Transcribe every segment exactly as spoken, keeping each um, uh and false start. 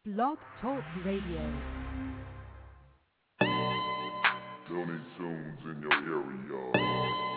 Blog Talk Radio. Looney Tunes in your area.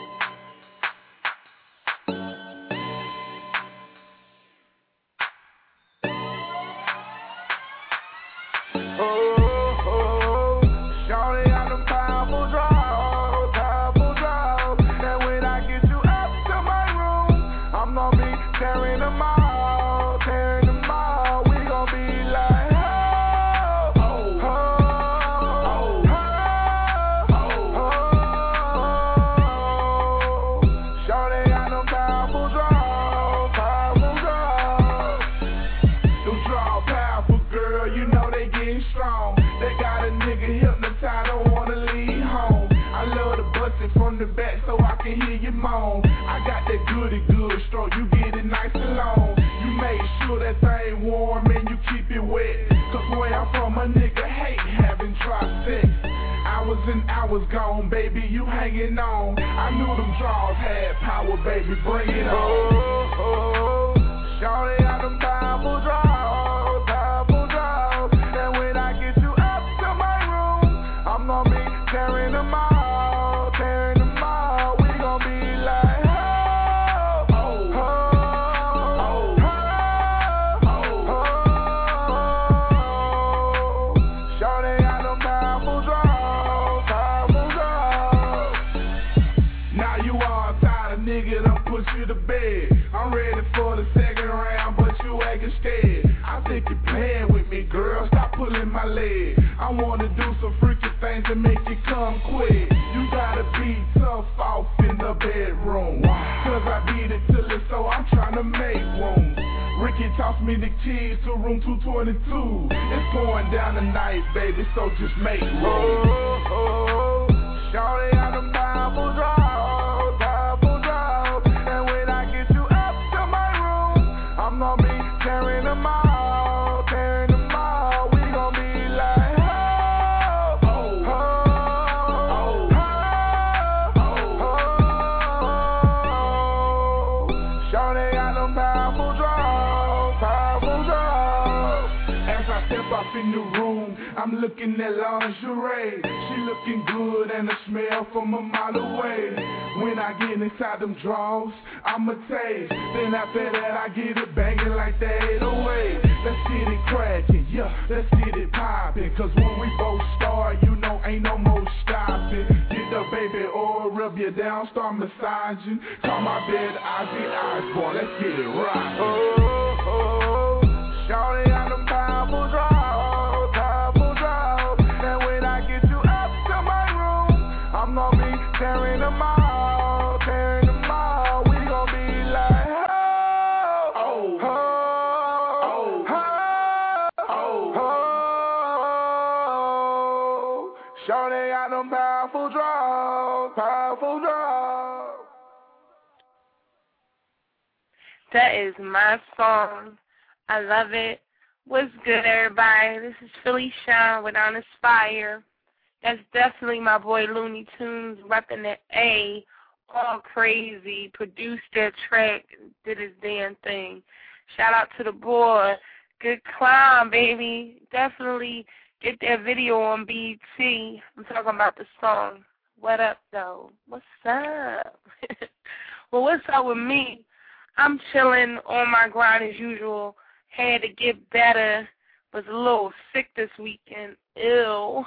That is my song. I love it. What's good, everybody? This is Philly Sean with Honest Fire. That's definitely my boy Looney Tunes repping the A, all crazy, produced that track, did his damn thing. Shout out to the boy. Good climb, baby. Definitely get that video on B E T. I'm talking about the song. What up, though? What's up? Well, what's up with me? I'm chilling on my grind as usual. Had to get better. Was a little sick this weekend. Ill.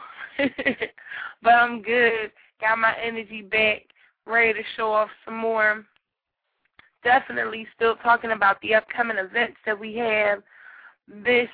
But I'm good. Got my energy back. Ready to show off some more. Definitely still talking about the upcoming events that we have. This,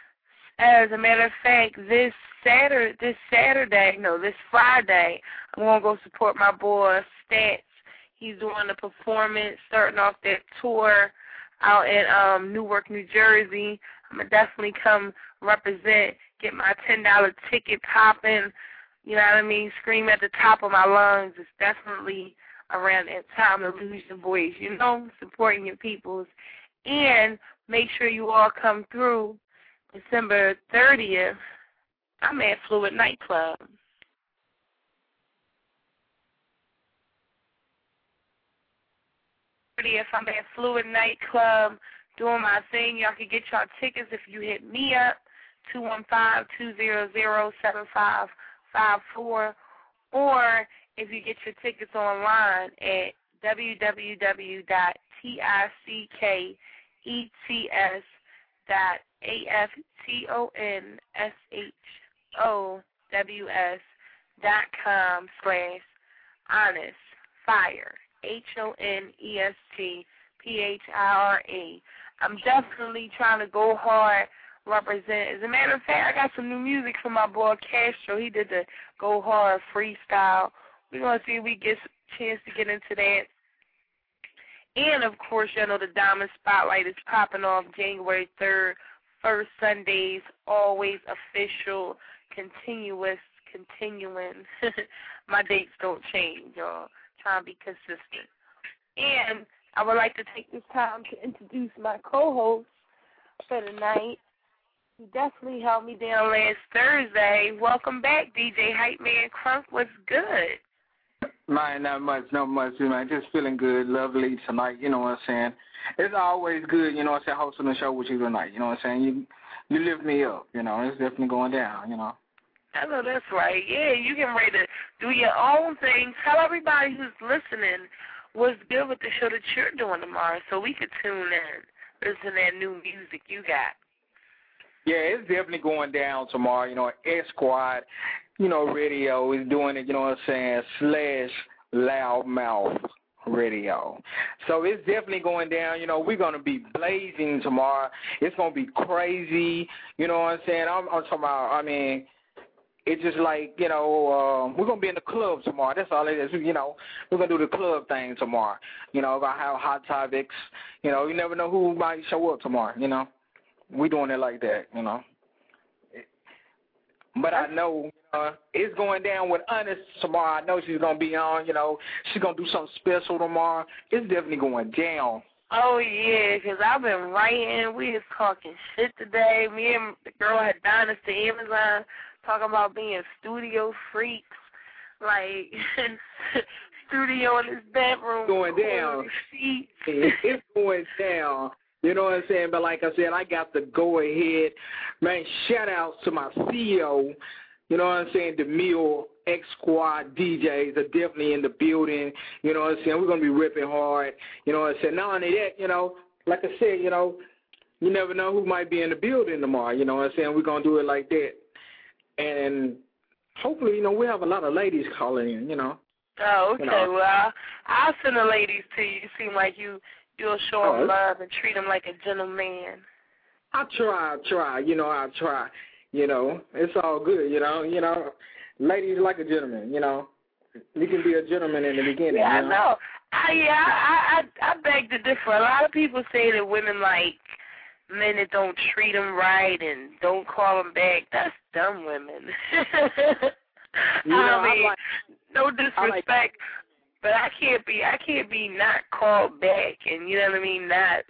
as a matter of fact, this Saturday, this Saturday, no, this Friday, I'm going to go support my boy Stats. He's doing a performance, starting off that tour out in um, Newark, New Jersey. I'm going to definitely come represent, get my ten dollar ticket popping, you know what I mean, scream at the top of my lungs. It's definitely around that time to lose your voice, you know, supporting your peoples. And make sure you all come through December thirtieth. I'm at Fluid Nightclub. thirtieth, I'm at Fluid Nightclub doing my thing. Y'all can get y'all tickets if you hit me up. two one five, two zero zero, seven five five four. Or if you get your tickets online at w w w dot tickets dot aftonshowws dot com slash honest fire, H O N E S T P H I R E. I'm definitely trying to go hard, represent. As a matter of fact, I got some new music from my boy Castro. He did the Go Hard freestyle. We're going to see if we get a chance to get into that. And, of course, you know the Diamond Spotlight is popping off January third, first Sundays, always official, continuous, continuing. My dates don't change, y'all. Trying to be consistent. And I would like to take this time to introduce my co-host for tonight. He definitely held me down last Thursday. Welcome back, D J Hype Man Crunk. What's good? Man, not much, not much, man. Just feeling good, lovely tonight, you know what I'm saying? It's always good, you know what I'm saying, hosting the show with you tonight, you know what I'm saying? You you lift me up, you know, it's definitely going down, you know. I know that's right. Yeah, you getting ready to do your own thing. Tell everybody who's listening what's good with the show that you're doing tomorrow so we could tune in, listen to that new music you got. Yeah, it's definitely going down tomorrow, you know, X Squad, you know, radio is doing it, you know what I'm saying, slash Loudmouth Radio. So it's definitely going down. You know, we're going to be blazing tomorrow. It's going to be crazy. You know what I'm saying? I'm, I'm talking about, I mean, it's just like, you know, um, we're going to be in the club tomorrow. That's all it is. You know, we're going to do the club thing tomorrow. You know, about how hot topics. You know, you never know who might show up tomorrow, you know. We doing it like that, you know. But I know uh, it's going down with Honest tomorrow. I know she's going to be on, you know. She's going to do something special tomorrow. It's definitely going down. Oh, yeah, because I've been writing. We was talking shit today. Me and the girl at Dynasty Amazon talking about being studio freaks. Like, studio in his bedroom. Going down. It's going down. You know what I'm saying? But like I said, I got the go-ahead. Man, shout-outs to my C E O. You know what I'm saying? The Mill X Squad D Js are definitely in the building. You know what I'm saying? We're going to be ripping hard. You know what I'm saying? Not only that, you know, like I said, you know, you never know who might be in the building tomorrow. You know what I'm saying? We're going to do it like that. And hopefully, you know, we have a lot of ladies calling in, you know. Oh, okay. You know. Well, I'll send the ladies to you. You seem like you... You'll show them oh, love and treat them like a gentleman. I try, I try. You know, I try. You know, it's all good, you know. You know, ladies like a gentleman, you know. You can be a gentleman in the beginning, yeah, you know. I know. I, yeah, I, I, I beg to differ. A lot of people say that women like men that don't treat them right and don't call them back. That's dumb women. you know, I mean, I like, no disrespect. I like, But I can't be I can't be not called back and you know what I mean, not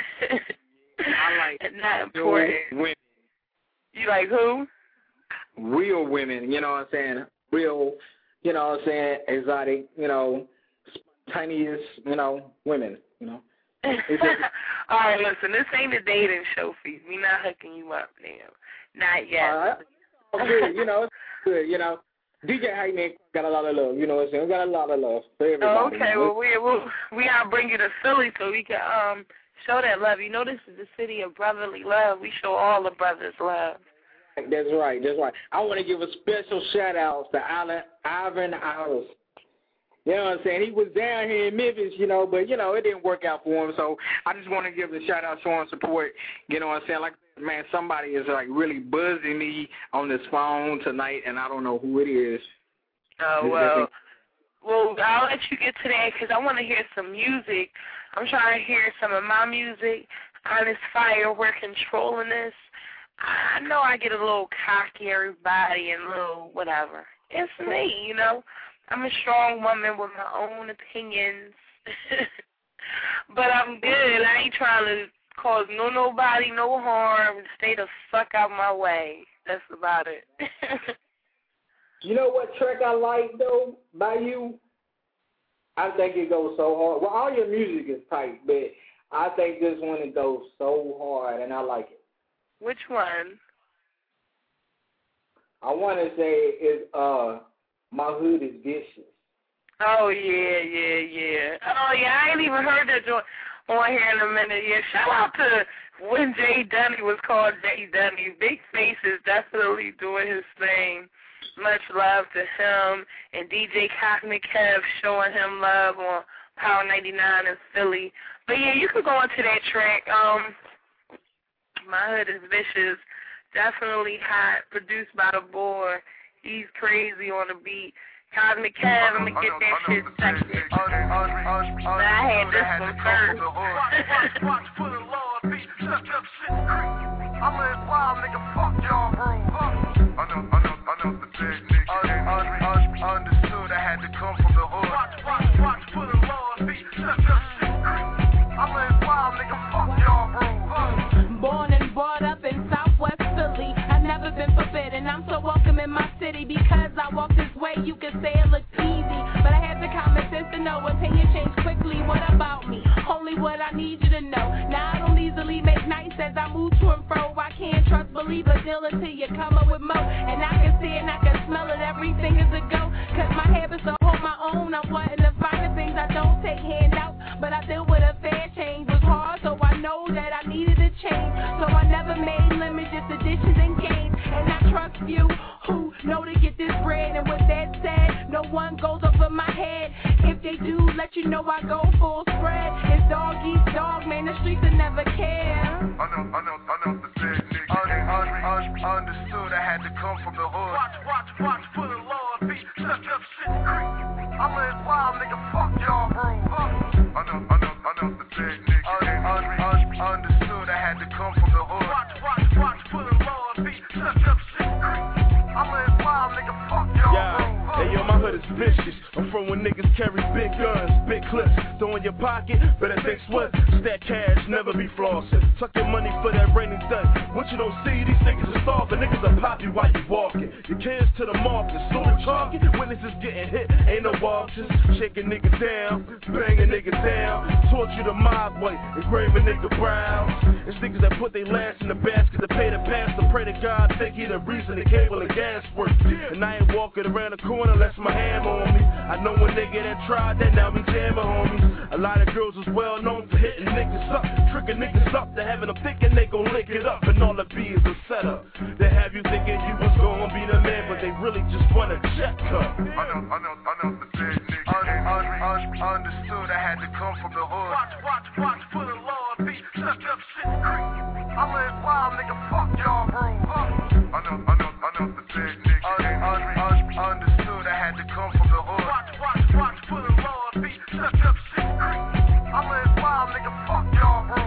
I like not important. Women. You like who? Real women, you know what I'm saying? Real, you know what I'm saying, exotic, you know, spontaneous, you know, women, you know. All right, listen, this ain't a dating show for you. We not hooking you up now. Not yet. All right. Oh, good, you know, it's good, you know. D J Hype Man got a lot of love, you know what I'm saying? We got a lot of love for everybody. Oh, okay, you know? well, we we'll, we gotta bring you to Philly so we can um show that love. You know, this is the city of brotherly love. We show all the brothers love. That's right, that's right. I want to give a special shout-out to Alan, Ivan Iris. You know what I'm saying? He was down here in Memphis, you know, but, you know, it didn't work out for him. So I just want to give a shout-out, showing support. You know what I'm saying? Like, man, somebody is, like, really buzzing me on this phone tonight, and I don't know who it is. Oh, well, well, I'll let you get to that because I want to hear some music. I'm trying to hear some of my music. Honest Fire, we're controlling this. I know I get a little cocky, everybody, and a little whatever. It's me, you know. I'm a strong woman with my own opinions. But I'm good. I ain't trying to cause no nobody no harm. Stay the fuck out my way. That's about it. You know what track I like, though, by you? I think it goes so hard. Well, all your music is tight, but I think this one, it goes so hard, and I like it. Which one? I want to say is uh, My Hood is Vicious. Oh, yeah, yeah, yeah. Oh, yeah, I ain't even heard that joint on here in a minute. Yeah, shout out to when Jay Dunny was called Jay Dunny. Big Face is definitely doing his thing. Much love to him. And D J Cosmic Kev showing him love on Power ninety-nine in Philly. But, yeah, you can go into that track. Um, My Hood is Vicious. Definitely hot. Produced by the boy. He's crazy on the beat. Cosmic Kev, I'm gonna get that shit second. But I had this one first. Watch for the Lord, beat, shut up, shit, creep. I'm a wild nigga, fuck y'all, bro. I know, I know, I know the dead nigga. Understood, I had to come from the hood. Watch, watch, watch for the Lord, beat, shut up, shit, creep. I'm a wild nigga, fuck y'all, bro. Born and brought up in Southwest Philly. I've never been forbidden. I'm so welcome in my city because I walk this way. You can say it looks easy, but I had the common sense to know opinion change quickly. What about me? Only what I need you to know. Now I don't easily make nights as I move to and fro. I can't trust, believe a deal until you come up with more. And I can see it and I can smell it. Everything is a go. Cause my habits to hold my own. I'm wanting to find the things I don't take handouts, but I deal with a fair change. Was hard, so I know that I needed a change. So I never made limits, just additions and gains. And I trust you who know to get this bread. And with that said, no one goes over my head. If they do, let you know I go full spread. It's dog eats dog, man, the streets will never care. I know, I know, I know the dead nigga. Understood, I had to come from the hood. Watch, watch, watch for the Lord, beat, shut up, shit, creep. I'm a wild nigga, fuck y'all, bro. I know, I know, I know the dead nigga. Understood, I had to come from the hood. Watch, watch, watch for the Lord, beat, shut up, shit, creep. I'm a wild nigga, fuck y'all, yeah. bro. Hey, yo, my hood is vicious. I'm from when niggas carry big guns, big clips. Throw in your pocket, better think swift. Stack cash, never be flossing. Tuck your money for that rainy day. What you don't see, these niggas are stalking. Niggas are pop you while you walking. Your kids to the market, so the target. Witnesses getting hit, ain't no options. Shaking niggas down, banging niggas down. Torture the mob way, engraving nigga brows. It's niggas that put their last in the basket to pay the pastor. Pray to God, think he the reason the cable and gas work. And I ain't walking around the corner unless my hand on me. I know a nigga that tried that, now we jamming homies. A lot of girls is well known for hitting niggas up, tricking niggas up to having them thinking they gon' lick it up. And all it be is a setup. They have you thinking you was gon' be the man, but they really just want a check cut. I know, I know, I know the dead nigga. Understood, I had to come from the hood. Watch, watch, watch for the Lord, beat, shut up, shit, creep. I'm a wild nigga, fuck y'all, bro. I know, I know, I know the dead nigga. Understood, I had to come from the hood. Watch, watch, watch for the Lord, beat, shut up, shit, creep. I'm a wild nigga, fuck y'all, bro.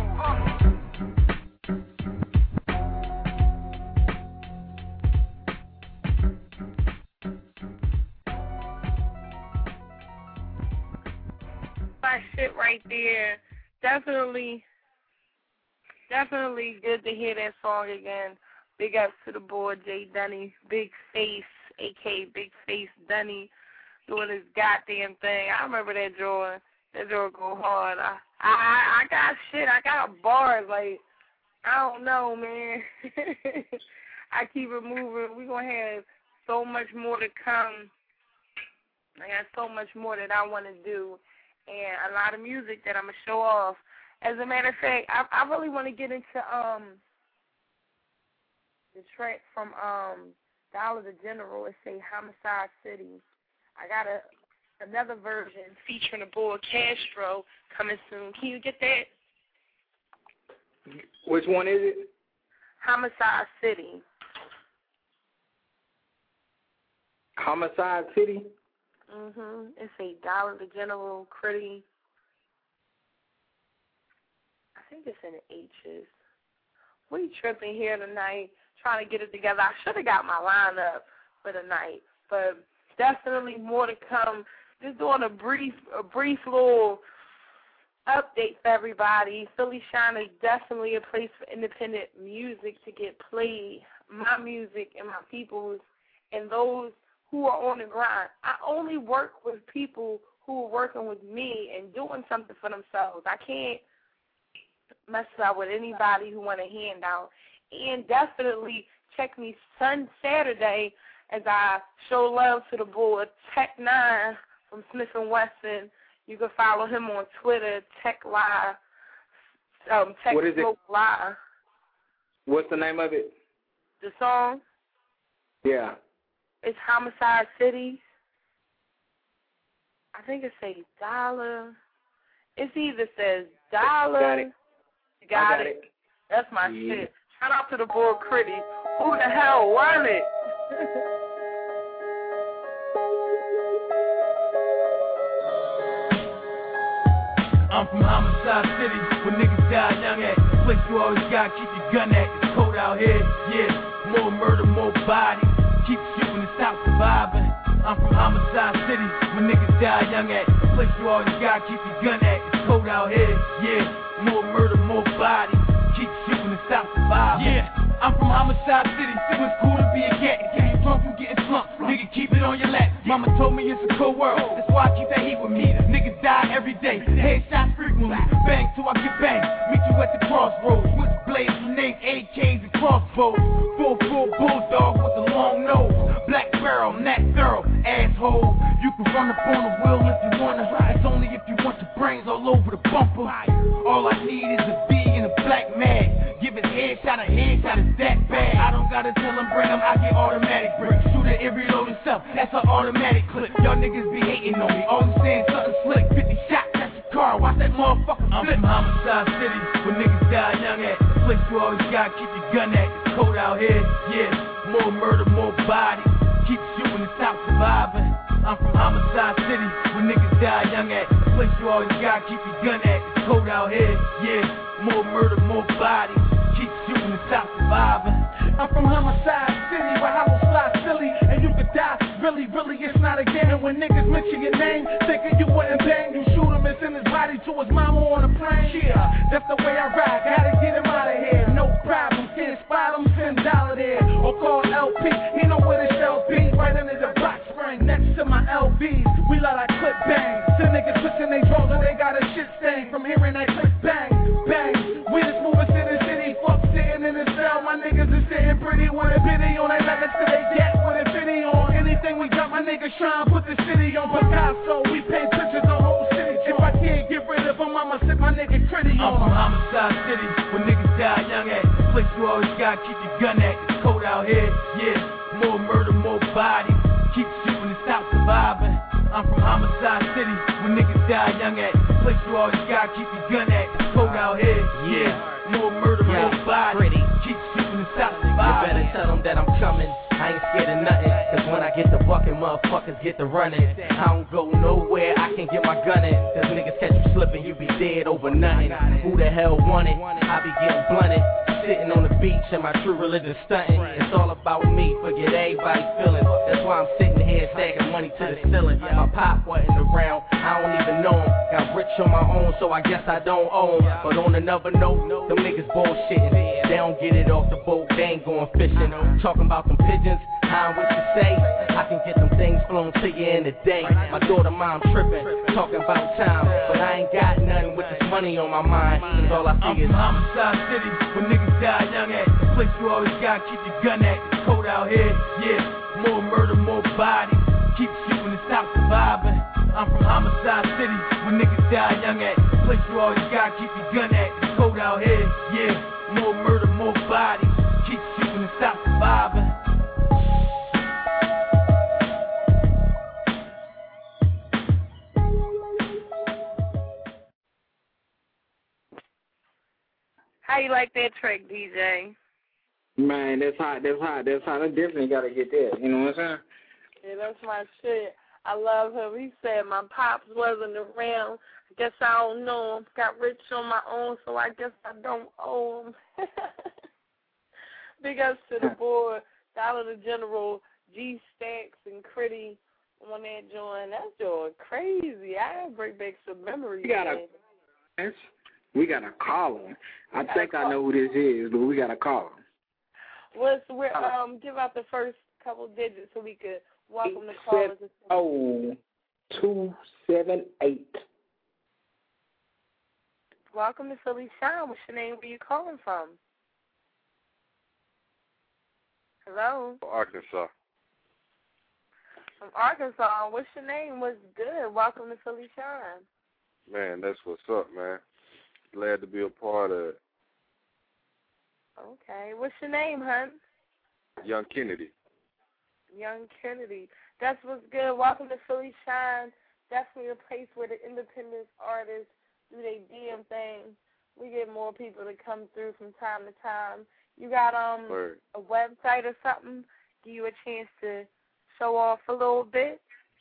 My shit right there. Definitely, definitely good to hear that song again. Big ups to the boy, Jay Dunny, Big Face, a k a. Big Face Dunny, doing his goddamn thing. I remember that joint. That joint go hard. I, I, I got shit. I got bars. Like, I don't know, man. I keep it moving. We're going to have so much more to come. I got so much more that I want to do, and a lot of music that I'm going to show off. As a matter of fact, I, I really want to get into um the track from um Dollar the General. It say Homicide City. I got a another version featuring the boy Castro coming soon. Can you get that? Which one is it? Homicide City. Homicide City? Mhm. It say Dollar the General, Critty. I think it's in the H's. We tripping here tonight, trying to get it together. I should have got my lineup for tonight, but definitely more to come. Just doing a brief, a brief little update for everybody. Philly Shine is definitely a place for independent music to get played. My music and my people's and those who are on the grind. I only work with people who are working with me and doing something for themselves. I can't mess up with anybody who want a handout. And definitely check me Sun Saturday as I show love to the boy Tech Nine from Smith and Wesson. You can follow him on Twitter, Tech Live, um, Tech What is Smoke it? Live. What's the name of it? The song? Yeah. It's Homicide Cities. I think it says Dollar. It either says Dollar. Got it. You got, I got it. it. That's my Yeah. shit. Shout out to the boy Critty. Who the hell won it? I'm from Homicide City, where niggas die young at. The place you always gotta keep your gun at. It's cold out here, yeah. More murder, more bodies. Keep shooting and stop surviving. I'm from Homicide City, where niggas die young at. The place you always gotta keep your gun at. It's cold out here, yeah. More murder, more bodies. Keep shooting and stop surviving. Yeah. I'm from Homicide City, it was cool to be a cat. Get you drunk, you getting slumped. Nigga, keep it on your lap. Mama told me it's a cold world, that's why I keep that heat with me. Niggas die every day, headshots frequently. Bang till I get banged. Meet you at the crossroads. Switchblades, grenades, A Ks, and crossbows. Full, full bulldog with a long nose. Black barrel, Nat Thorough, asshole. You can run up on the wheel if you wanna. It's only if you want your brains all over the bumper. All I need is a B and a black mag. Give it headshot, a headshot is that bad. I don't gotta tell them bring them, I get automatic bricks. Shoot it and reload itself, that's an automatic clip. Y'all niggas be hating on me, always saying something slick. fifty shots, that's a car, watch that motherfucker flip. I'm from Homicide City, where niggas die young at. The place you always gotta keep your gun at. It's cold out here, yeah. More murder, more bodies. Keep shooting and stop surviving. I'm from Homicide City, where niggas die young at. The place you always gotta keep your gun at. It's cold out here, yeah. More murder, more bodies. Keep shooting and stop surviving. I'm from Homicide City, where hollows fly silly, and you could die. Really, really, it's not a game. And when niggas mention your name, thinking you wouldn't bang, you shoot him and send his body to his mama on a plane. Yeah, that's the way I ride. Gotta get him out of here. No problem. Can't spot him, send dollar there. Or call L P. He know where the shell be. Right under the box spring, next to my L Bs. We let our clip bang. Some niggas switching they drawers and they got a shit stain from hearing that clip bang, bang. We just moving to the city, fuck sitting in the cell. My niggas is sitting pretty with a bitty on. They let us to they get with a bitty on. Anything we got, my niggas trying to put the city on Picasso. We paint pictures the whole city. If I can't get rid of them, I'ma sit my nigga Critty on. I'm from Homicide City, where niggas die young at. The place you always gotta keep your gun at. It's cold out here, yeah. More murder, more bodies. Keep shooting and stop surviving. I'm from Homicide City, where niggas die young at. The place you always gotta keep your gun at. It's cold out here, yeah. More murder, yeah. More bodies. Keep shooting and stop surviving. You better tell them that I'm coming. I ain't scared of nothing, cause when I get the bucket, motherfuckers get the running. I don't go nowhere, I can get my gun in. Cause niggas catch you slipping, you be dead over nothing. Who the hell want it? I be getting blunted. Sitting on the beach and my true religion stunting. It's all about me, forget everybody's feelings. That's why I'm sitting here stacking money to the ceiling. My pop wasn't around, I don't even know him. Got rich on my own, so I guess I don't owe him. But on another note, them niggas bullshitting. They don't get it off the boat, they ain't going fishing. Talking about them pigeons, I wish to say I can get them things flown to you in a day. My daughter mom tripping, talking about time, but I ain't got nothing with this money on my mind. Cause all I see is Homicide City, where niggas die young at. The place you always gotta keep your gun at. It's cold out here, yeah. More murder, more bodies. Keep shooting and stop surviving. I'm from Homicide City, where niggas die young at. The place you always gotta keep your gun at. It's cold out here, yeah. More murder, more bodies. Keep shooting and stop surviving. How you like that track, D J? Man, that's hot, that's hot, that's hot. I definitely gotta get that, you know what I'm saying? Yeah, that's my shit. I love him. He said my pops wasn't around. I guess I don't know him. Got rich on my own, so I guess I don't owe him. Big ups to the boy, Dollar the General, G Stacks, and Critty on that joint. That's joint crazy. I bring back some memories. We gotta, we gotta call him. I think I know who this is, but we gotta call him. Let's we're, um give out the first couple digits so we could welcome the callers. Oh, two seven eight. Welcome to Philly Sound. What's your name? Where you calling from? Hello. Arkansas. From Arkansas. What's your name? What's good? Welcome to Philly Shine. Man, that's what's up, man. Glad to be a part of it. Okay. What's your name, hun? Young Kennedy. Young Kennedy. That's what's good. Welcome to Philly Shine. Definitely a place where the independent artists do their damn thing. We get more people to come through from time to time. You got um Word. a website or something? Give you a chance to show off a little bit?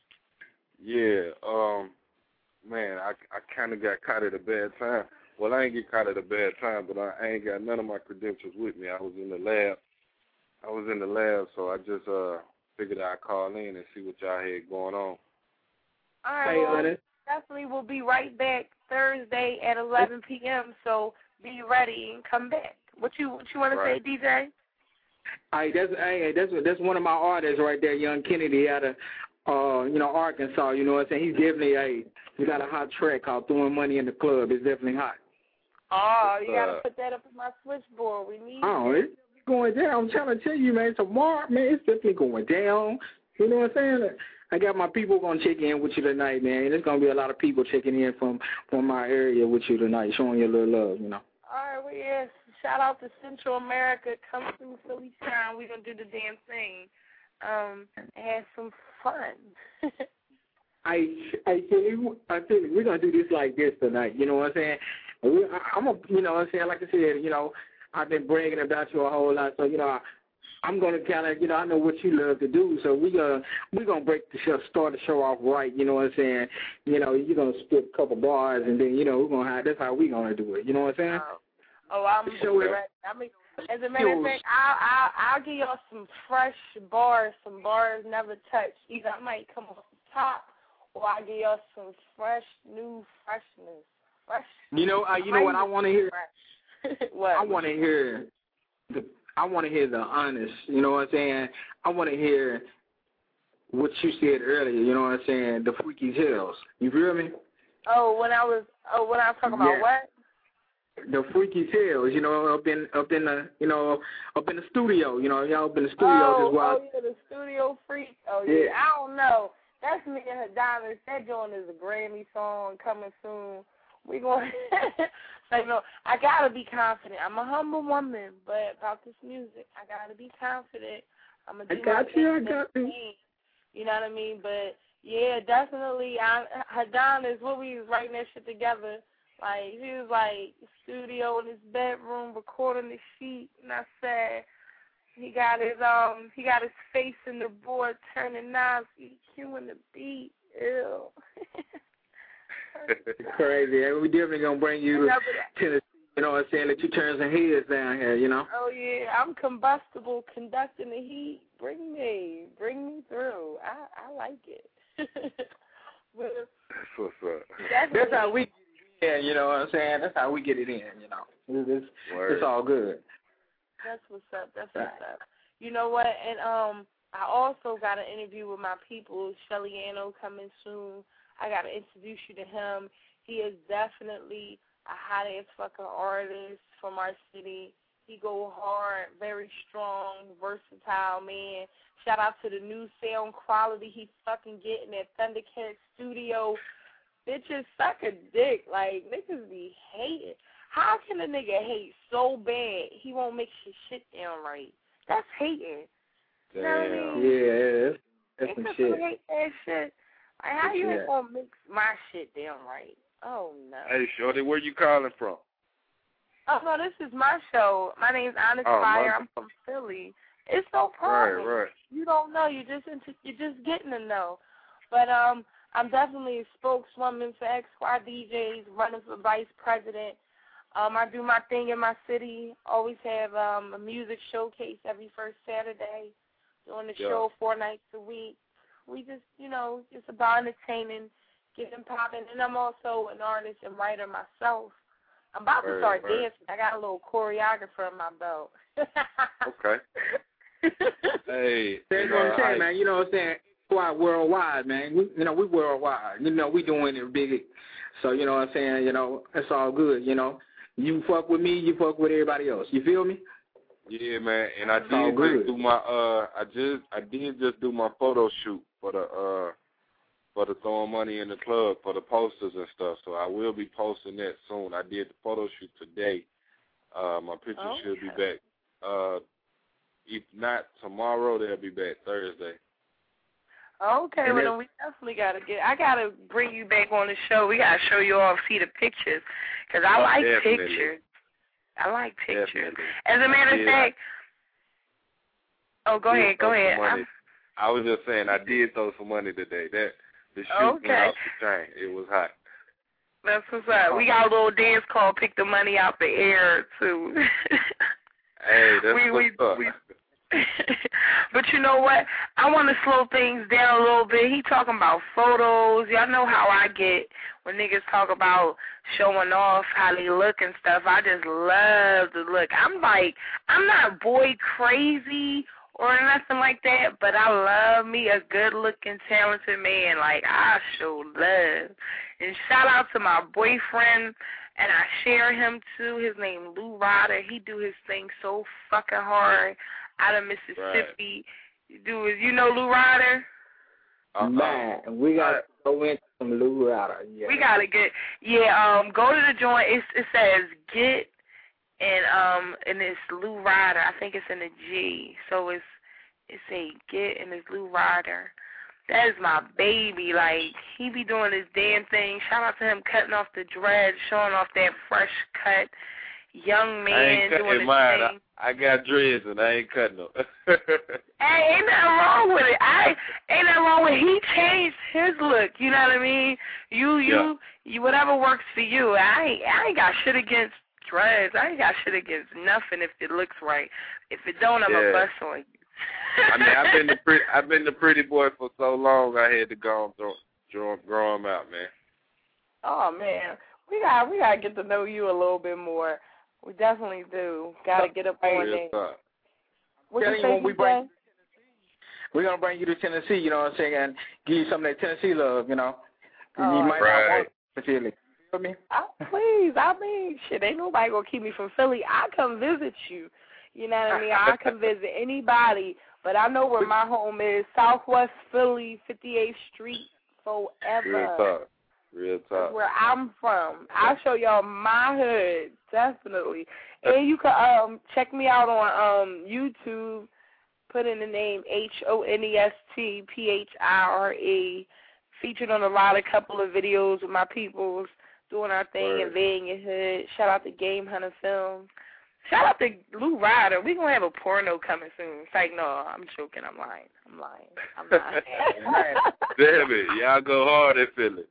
Yeah, um, man, I I kind of got caught at a bad time. Well, I ain't get caught at a bad time, but I, I ain't got none of my credentials with me. I was in the lab. I was in the lab, so I just uh figured I'd call in and see what y'all had going on. All right, well, definitely we'll be right back Thursday at eleven p.m., so be ready and come back. What you what you want to say, D J? Hey, that's hey, that's that's one of my artists right there, Young Kennedy out of uh, you know, Arkansas. You know what I'm saying? He's definitely a he got a hot track called "Throwing Money in the Club." It's definitely hot. Oh, you uh, gotta put that up in my switchboard. We need. Oh, it. it's going down. I'm trying to tell you, man. Tomorrow, man, it's definitely going down. You know what I'm saying? I got my people gonna check in with you tonight, man. There's gonna be a lot of people checking in from from my area with you tonight, showing you a little love. You know. All right, well, yes. Shout out to Central America. Come through Philly Town. We're going to do the damn thing. Um, and have some fun. I, I tell you, I tell you, we're going to do this like this tonight. You know what I'm saying? We, I, I'm a, you know what I'm saying? Like I said, you know, I've been bragging about you a whole lot. So, you know, I, I'm going to kind of, you know, I know what you love to do. So we're going to we're gonna break the show, start the show off right. You know what I'm saying? You know, you're going to spit a couple bars and then, you know, we're going to have, that's how we're going to do it. You know what I'm saying? Oh. Oh, I'm Show it. ready. I mean, as a matter of fact, I'll, I'll, I'll give y'all some fresh bars, some bars never touched. Either I might come off the top, or I'll give y'all some fresh, new freshness. Fresh. You know, uh, you know what I want to hear? What? I want to hear the, I want to hear the honest. You know what I'm saying? I want to hear what you said earlier. You know what I'm saying? The freaky tales. You feel me? Oh, when I was, oh, when I was talking about yeah. what? The freaky tales, you know, up in up in the you know up in the studio, you know, y'all up in the studio oh, as well. Oh, yeah, the studio freak. Oh yeah. yeah, I don't know. That's me and Adonis. That joint is a Grammy song coming soon. We going. So, you know, I gotta be confident. I'm a humble woman, but about this music, I gotta be confident. I'm gonna do I got my you. I best got you. You know what I mean? But yeah, definitely. I, Adonis, what we was writing that shit together. Like, he was, like, studio in his bedroom recording the sheet, and I said, he got his, um, he got his face in the board turning knobs, EQing the beat. Ew. Crazy. We definitely going to bring you to Tennessee, you know what I'm saying, let you turn some heads down here, you know? Oh, yeah, I'm combustible, conducting the heat. Bring me, bring me through. I, I like it. But, that's what's up. That's how we Yeah, you know what I'm saying? That's how we get it in, you know. It's, it's, it's all good. That's what's up. That's what's up. You know what? And um, I also got an interview with my people, Shelly Anno, coming soon. I got to introduce you to him. He is definitely a hot-ass fucking artist from our city. He go hard, very strong, versatile, man. Shout out to the new sound quality he's fucking getting at Thundercat Studio. Bitches suck a dick. Like, niggas be hating. How can a nigga hate so bad he won't make his shit down right? That's hating. You know what I mean? Yeah, that's, that's some niggas shit. hate that shit. Like, how you yeah. ain't gonna mix my shit down right? Oh, no. Hey, Shorty, where you calling from? Oh, no, this is my show. My name's Honest oh, Fire. My... I'm from Philly. It's no problem. Right, right. You don't know. You're just into, you're just getting to know. But um, I'm definitely a spokeswoman for X Y D Js, running for vice president. Um, I do my thing in my city. Always have um, a music showcase every first Saturday. Doing the yeah. show four nights a week. We just, you know, just about entertaining, getting popping. And I'm also an artist and writer myself. I'm about right, to start right. dancing. I got a little choreographer in my belt. Okay. Hey, That's what I'm saying, man. You know what I'm saying? Why worldwide, man. We, you know, we worldwide. You know, we doing it big. So, you know what I'm saying? You know, it's all good, you know. You fuck with me, you fuck with everybody else. You feel me? Yeah, man, and I did Oh, just good. do my uh, I just I did just do my photo shoot for the uh, for the Throwing Money in the Club for the posters and stuff. So I will be posting that soon. I did the photo shoot today. Uh, my picture Okay. should be back. Uh, if not tomorrow, they'll be back Thursday. Okay, And well, it- then we definitely got to get, I got to bring you back on the show. We got to show you all, see the pictures, because I Oh, like definitely. pictures. I like pictures. Definitely. As a matter of Yeah. fact, oh, go Did ahead, throw go some ahead. money. I'm- I was just saying, I did throw some money today. That the shoot Okay. went off the chain. It was hot. That's what's up. We got a little dance called Pick the Money Out the Air, too. Hey, that's we, what's we, up. we, but you know what? I want to slow things down a little bit. He talking about photos. Y'all know how I get when niggas talk about showing off how they look and stuff. I just love the look. I'm like, I'm not boy crazy or nothing like that, but I love me a good-looking, talented man. Like, I show love. And shout out to my boyfriend, and I share him, too. His name Lou Ryder. He do his thing so fucking hard out of Mississippi. Right. Dude, you know Lou Ryder? Uh-uh. Man, we got to go into some Lou Ryder. Yeah. We got to get, yeah, um, go to the joint. It's, it says get, and um, and it's Lou Ryder. I think it's in the G. So it's, it's a get, and it's Lou Ryder. That is my baby. Like, he be doing his damn thing. Shout out to him cutting off the dreads, showing off that fresh cut young man I ain't doing cutting his mine. thing. I, I got dreads and I ain't cutting them. Hey, ain't nothing wrong with it. I ain't nothing wrong with it. He changed his look. You know what I mean? You, you, Yeah. you, whatever works for you. I ain't, I ain't got shit against dreads. I ain't got shit against nothing if it looks right. If it don't, I'm Yeah. a bust on you. I mean, I've been the pretty, I've been the pretty boy for so long. I had to go and throw, draw, grow them out, man. Oh man, we got we gotta get to know you a little bit more. We definitely do. Gotta get up on Real it. talk. What you Telling you say, when we you bring- say? We're going to bring you to Tennessee, you know what I'm saying, and give you some of that Tennessee love, you know. Oh, you might right. not want it, Philly. You feel me? Oh, please, I mean, shit, ain't nobody gonna keep me from Philly. I come visit you. You know what I mean? I come visit anybody, but I know where my home is, Southwest Philly, fifty-eighth Street, forever. Real talk. Real That's talk. where I'm from. I'll show y'all my hood, definitely. And you can um check me out on um YouTube. Put in the name H O N E S T P H I R E. Featured on a lot, a couple of videos with my peoples doing our thing Word. and laying your hood. Shout out to Game Hunter Films. Shout out to Lou Ryder. We're going to have a porno coming soon. It's like, no, I'm joking. I'm lying. I'm lying. I'm lying. Damn it. Y'all go hard at Philly.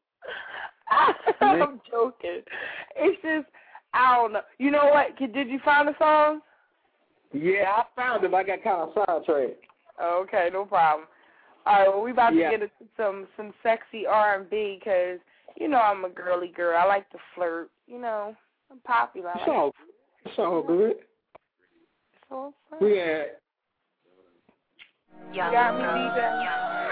I'm joking. It's just, I don't know. You know what? Did you find the song? Yeah, I found him. I got kind of sidetracked. Okay, no problem. All right, well, we about Yeah. to get into some, some sexy R and B because, you know, I'm a girly girl. I like to flirt. You know, I'm popular. I It's like all, it's all good. so fun. We at You got me, D J?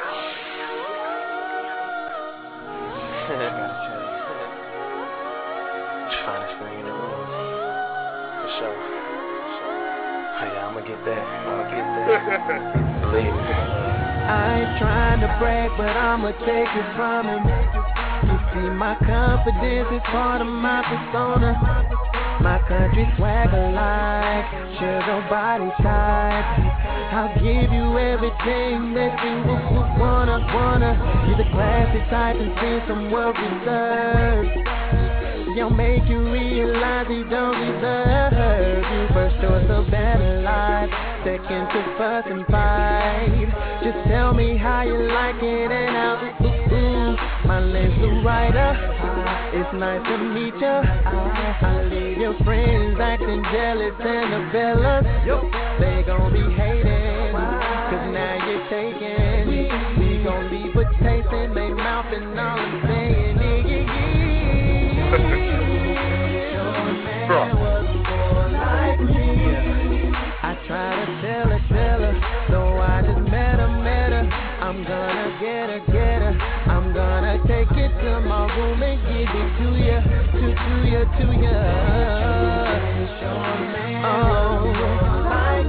Finest thing in the room. For sure. Oh yeah, I'ma get that. I'ma get that. Believe me. I ain't trying to brag, but I'ma take it from him. You see, my confidence is part of my persona. My country swagger like sugar body type. I'll give you everything that you would wanna, wanna. You're the classy type and see some world reserved. You'll make you realize you don't deserve you. First choice of better life, second to fuss and fight. Just tell me how you like it and I'll ooh, ooh. My name's Lou Ryder. It's nice to meet ya. I leave your friends acting jealous and the fellas, they gon' be hating, cause now you're taking. We gon' leave a taste in they mouth and all I'm saying, nigga, I try to tell her, tell her, so I just met her, met her. I'm gonna get her, get her. I'm gonna take it to my room and give it to ya, to, to ya, to ya. Oh,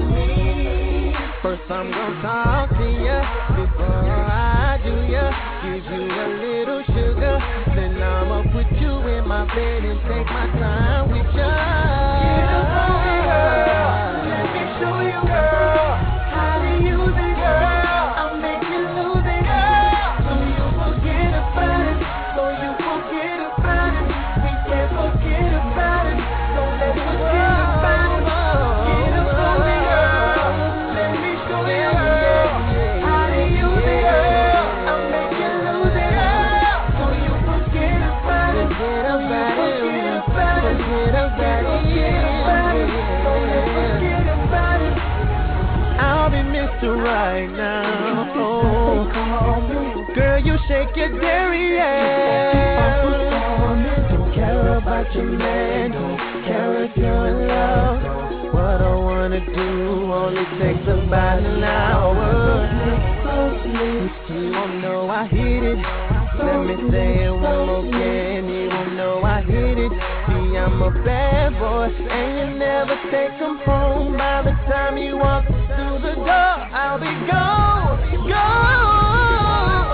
I'm gonna talk to you before I do ya. Give you a little sugar, then I'ma put you in my bed and take my time with ya. Get up on me, girl. Let me show you, girl, how to use it, girl. I'll make you lose it, girl. So you forget about it. So you forget about it. We can't forget about it. So let's forget about it. Get up on me, girl. Let me show you, girl, how to use it, girl. I'll make you lose it, girl. So you forget about it. Forget about it. Forget about it. Forget about it. So let's forget about it. I'll be Mister Right now. Oh, girl, you shake your derriere. Don't care about your man. Don't care if you're in love. What I wanna do only takes about an hour. You won't know I hit it. Let me say it one more again. You won't know I hit it. See, I'm a bad boy, and you never take them home. By the time you walk through the door, I'll be gone, gone.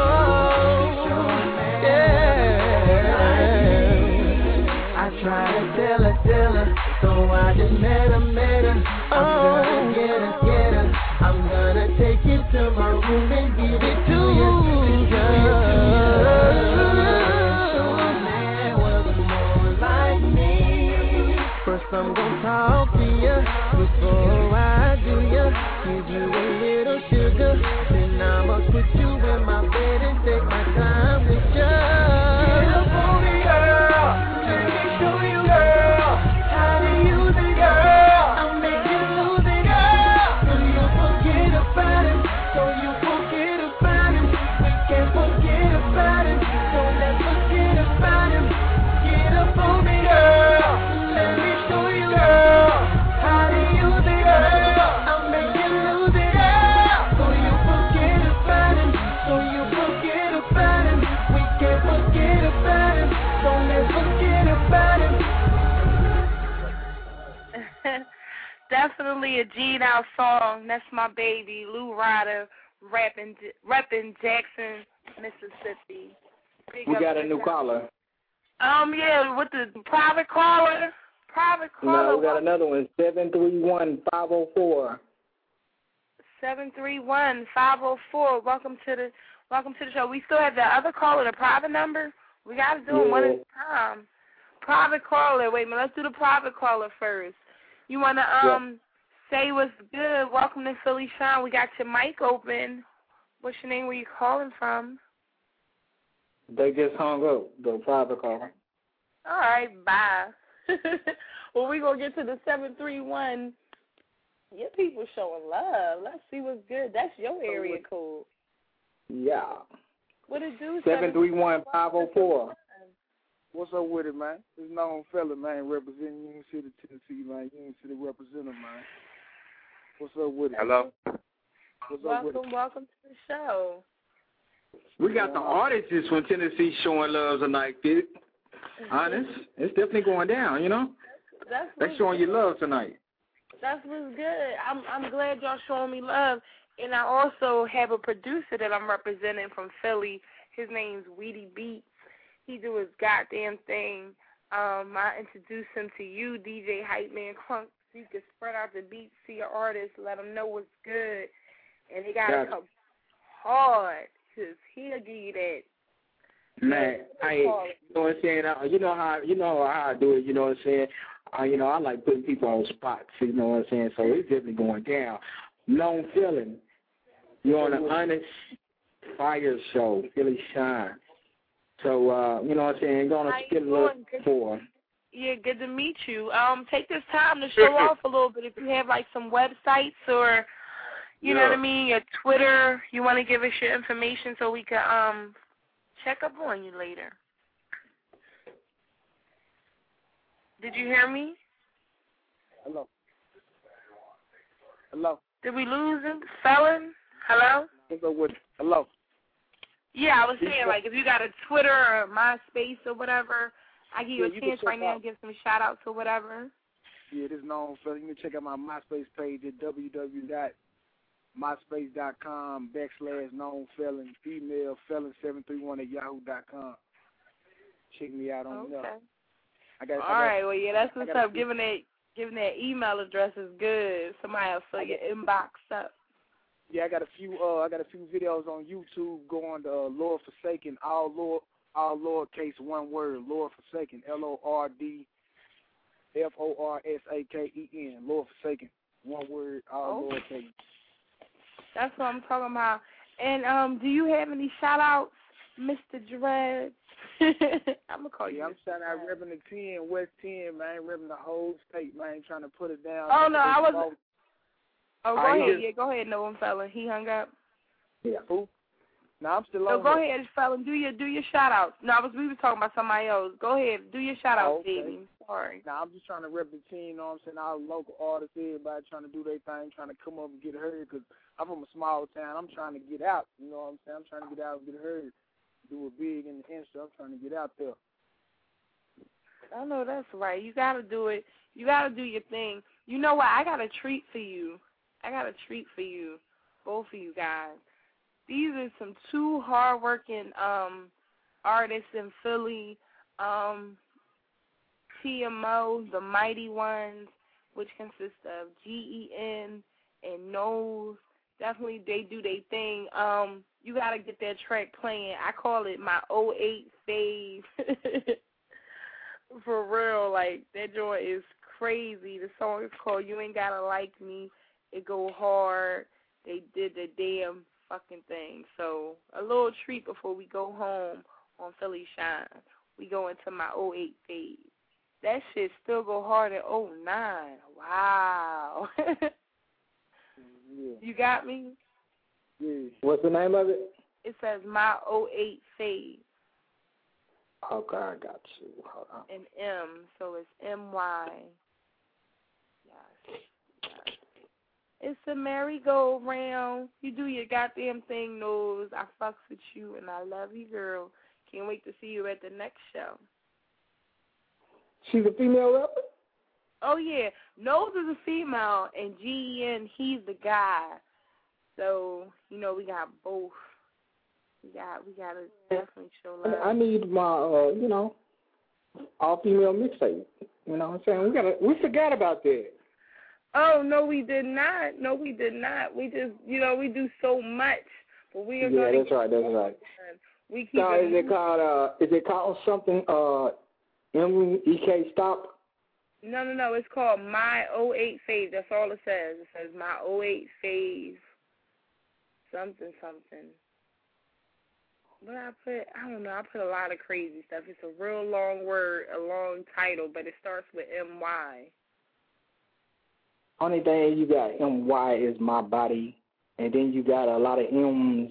Yeah. I try to tell her, tell her, so I just met her, met her. I'm gonna get her, get her. I'm gonna take you to my room and give it to you, girl. First I'm gonna talk to you before I do ya. Give you a little sugar, then I'ma put you in my bed and take my time with ya. Get up on me, girl. Let me show you, girl, how to use it, girl. I'll make you lose it, girl. So you forget about it. So you forget about it. We can't forget about it. So let's forget about it. Get up on me, girl. Let me show you, girl, how to use it, girl. I'll make you lose it, girl. So you forget about it. So you forget about it. We can't forget about it. So let's forget about it. Definitely a G-Now song. That's my baby, Lou Ryder, rapping, repping Jackson, Mississippi. Big We up got a to new her. caller. Um, yeah, with the private caller. Private caller. No, we got another one. Seven three one five zero four. Seven three one five zero four. Welcome to the welcome to the show. We still have the other caller, the private number. We got to do them one at a time. Private caller. Wait a minute. Let's do the private caller first. You want to um yeah. say what's good? Welcome to Philly Shine. We got your mic open. What's your name? Where you calling from? They just hung up, the private caller. All right, bye. Well, we're going to get to the seven three one. Your people showing love. Let's see what's good. That's your area code. Yeah. What it do? seven three one five zero four. What's up with it, man? It's known fella, man, representing Union City, Tennessee, man. Union City representative, man. What's up with it? Hello. What's welcome, up with it? welcome to the show. We got the artists from Tennessee showing love tonight, kid. Honest, it's definitely going down, you know? That's They're showing you love tonight. That's what's good. I'm I'm glad y'all showing me love. And I also have a producer that I'm representing from Philly. His name's Weedy Beats. He do his goddamn thing. Um, I introduce him to you, D J Hype Man Crunk, so you can spread out the beats to your artists, let them know what's good. And they got to come hard, because he'll give you that. Man, I, you know what I'm saying? Uh, you know how you know how I do it. You know what I'm saying? Uh, you know, I like putting people on spots. You know what I'm saying? So it's definitely going down. Known feeling. You're on an honest fire show, Philly Shine. So uh, you know what I'm saying? Going to skip a little for. Yeah, good to meet you. Um, take this time to show off a little bit. If you have like some websites or, you yeah. know what I mean, your Twitter, you want to give us your information so we can um. check up on you later. Did you hear me? Hello. Hello. Did we lose him? Felon? Hello? What's up with it? Hello. Yeah, I was saying, like, if you got a Twitter or MySpace or whatever, I give you yeah, a chance right now to give some shout-outs or whatever. Yeah, this is known, so you can check out my MySpace page at w w w dot myspace.com backslash known felon, email felon seven three one at yahoo dot com. Check me out on okay. there. I got, All I got, right, well, yeah, that's what's up. A, giving that, giving that email address is good. Somebody will fill your inbox up. Yeah, I got a few. Uh, I got a few videos on YouTube going to uh, Lord Forsaken, all Lord, all lowercase, one word, Lord Forsaken, L O R D F O R S A K E N, Lord Forsaken, one word, all oh. lowercase. That's what I'm talking about. And um, do you have any shout outs, Mister Dread? I'm gonna call you. Yeah, I'm shouting out repping the ten, West ten, man, repping the whole state, man, trying to put it down. Oh no, I was. Oh, go Are ahead. you? Yeah, go ahead, no one fella. He hung up. Yeah. Who? No, I'm still no, on. go here. ahead, fella. Do your do your shout outs. No, I was we were talking about somebody else. Go ahead, do your shout outs, oh, okay. baby. Sorry. Now I'm just trying to rep the team. You know what I'm saying? All the local artists, everybody trying to do their thing, trying to come up and get heard. Cause I'm from a small town. I'm trying to get out. You know what I'm saying? I'm trying to get out and get heard. Do it big in the industry. I'm trying to get out there. I know that's right. You gotta do it. You gotta do your thing. You know what? I got a treat for you. I got a treat for you, both of you guys. These are some two hardworking um, artists in Philly. Um, T M O, The Mighty Ones, which consists of G E N and Knowles. Definitely, they do their thing. Um, you gotta get that track playing. I call it my oh eight fave. For real, like, that joint is crazy. The song is called You Ain't Gotta Like Me. It go hard. They did the damn fucking thing. So, a little treat before we go home on Philly Shine. We go into my oh eight phase. That shit still go hard at oh nine. Wow. Yeah. You got me? Yeah. What's the name of it? It says my oh eight phase. Okay, I got you. Hold on. And M, so it's M Y. Yes. Yes. It's a merry-go-round. You do your goddamn thing, Knowles. I fucks with you, and I love you, girl. Can't wait to see you at the next show. She's a female rapper? Oh, yeah. Knowles is a female, and G E N, he's the guy. So, you know, we got both. We got, we got to definitely show love. I need my, uh, you know, all-female mixtape. You know what I'm saying? We gotta, we forgot about that. Oh, no, we did not. No, we did not. We just, you know, we do so much. But we are yeah, going to that's right, that's right. We keep so it is it called, uh, is it called something, uh, M E K Stop? No, no, no. It's called My oh eight Phase. That's all it says. It says My oh eight Phase. Something, something. What I put, I don't know. I put a lot of crazy stuff. It's a real long word, a long title, but it starts with M Y. Only thing you got M Y is My Body, and then you got a lot of M's,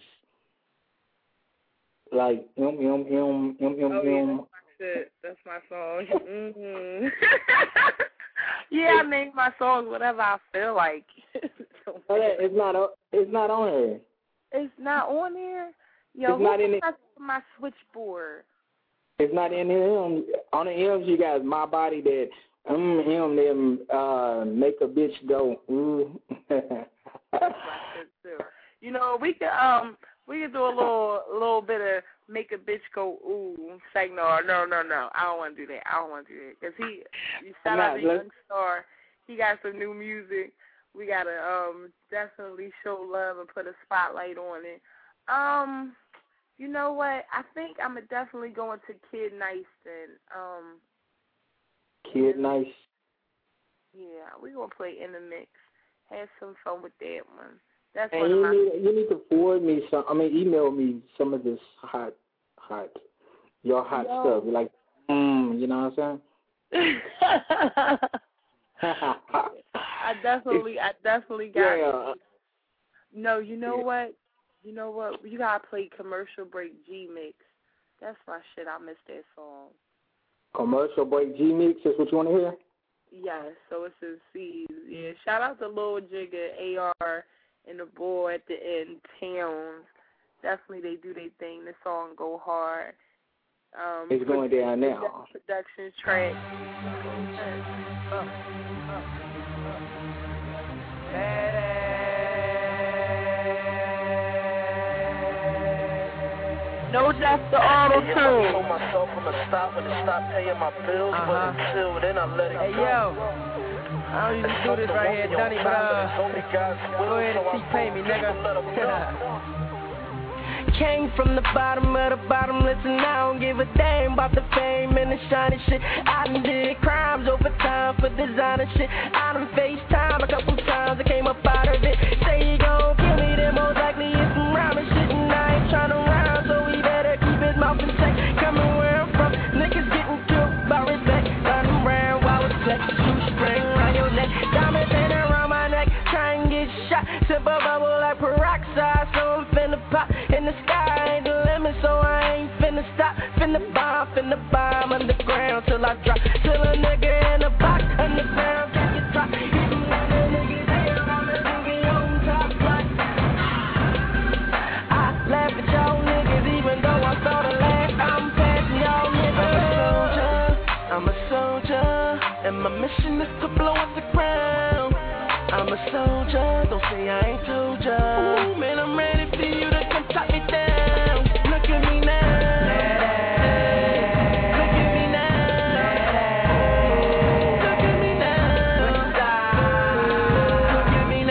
like M, M, M, M, M, oh, M. Yeah, that's my song. Mm-hmm. Yeah, I name my songs whatever I feel like. So, it's not. It's not on here. It's not on here. Yo, it's not in it. My switchboard. It's not in the M. On the M's, you got My Body that um M them uh make a bitch go ooh. That's my shit too. You know, we could um we could do a little a little bit of make a bitch go ooh. Say no, no, no, no. I don't want to do that. I don't want to do that because he. You shout out to Young Star. He got some new music. We gotta um definitely show love and put a spotlight on it. Um, you know what? I think I'm definitely going to Kid Nice then. Um, Kid Nice. Yeah, we're gonna play in the mix. Have some fun with that one. That's and one you of my. Need, you need to forward me some. I mean, email me some of this hot, hot, your hot Yo. stuff. Like, mm, you know what I'm saying? I definitely, I definitely got yeah. it. No, you know yeah. what? You know what? You gotta play Commercial Break G Mix. That's my shit. I miss that song. Commercial Break G Mix is what you want to hear? Yes. So it's a C. Yeah. Shout out to Lil Jigga, A R, and the boy at the end, Towns. Definitely, they do their thing. The song go hard. Um, it's going down now. Production track. Uh, uh, uh. No, that's the auto I tune. told myself I'ma stop when it stopped paying my bills, Uh-huh. but until then I let it Hey, go. yo. I don't usually do this right here, Dunny, but uh, go ahead and T-pay me, nigga. Came from the bottom of the bottom, listen, I don't give a damn about the fame and the shiny shit. I done did crimes over time for designer shit. I done faced time a couple times, I came up out of it. Say you gon' kill me, then most likely it's some rhyming shit. And I ain't tryna rhyme, so he better keep his mouth in check. Coming where I'm from, niggas getting killed by respect. Running around while it's flex, shoe string around your neck. Diamonds in around my neck, try and get shot. Sip a bubble like peroxide, so I'm finna pop. In the sky ain't the limit, so I ain't finna stop. Finna bomb, finna bomb underground till I drop. Till a nigga in the box underground can't get dropped. Even when a nigga down, I'm a nigga on top. Like, I laugh at y'all niggas, even though I saw the laugh. I'm passing y'all niggas. I'm a soldier, I'm a soldier, and my mission is to blow up the ground. I'm a soldier, don't say I ain't told ya. Ooh, man, I'm ready for you to come top me down. Look at me now. Look at me now. Look at me now. Look at me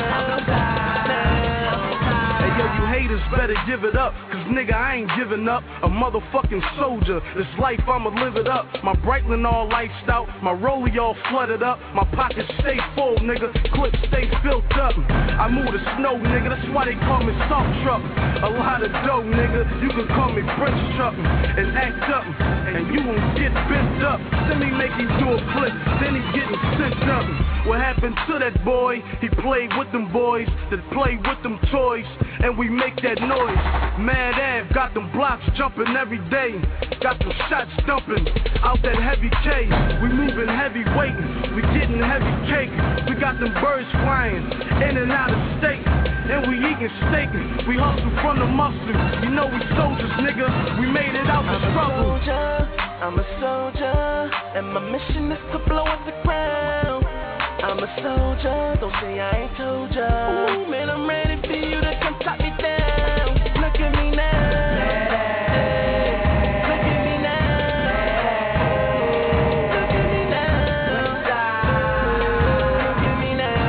now. Hey yo, you haters better give it up, cause nigga I ain't giving up. A motherfucking soldier, this life I'ma live it up. My Breitling all iced out, my rollie all flooded up. My pockets stay full, nigga, clips stay filled up. I move the snow, nigga, that's why they call me salt truck. A lot of dough, nigga, you can call me French truck. And act up, and you won't get bent up. Then he make him do a flip, then he getting sent up. What happened to that boy? He played with them boys that played with them toys, and we make that noise. Mad Ave got them blocks jumping every day. Got them shots dumping out that heavy K. We moving heavy weight, we getting heavy cake. We got them birds flying in and out of state, and we eating steak. We hustle from the muscle. You know we soldiers, nigga. We made it out the struggle. I'm a soldier, and my mission is to blow up the ground. I'm a soldier, don't say I ain't told ya. Ooh, man, I'm ready for you to come top me down. Look at me now. Look at me now. Look at me now. Look at me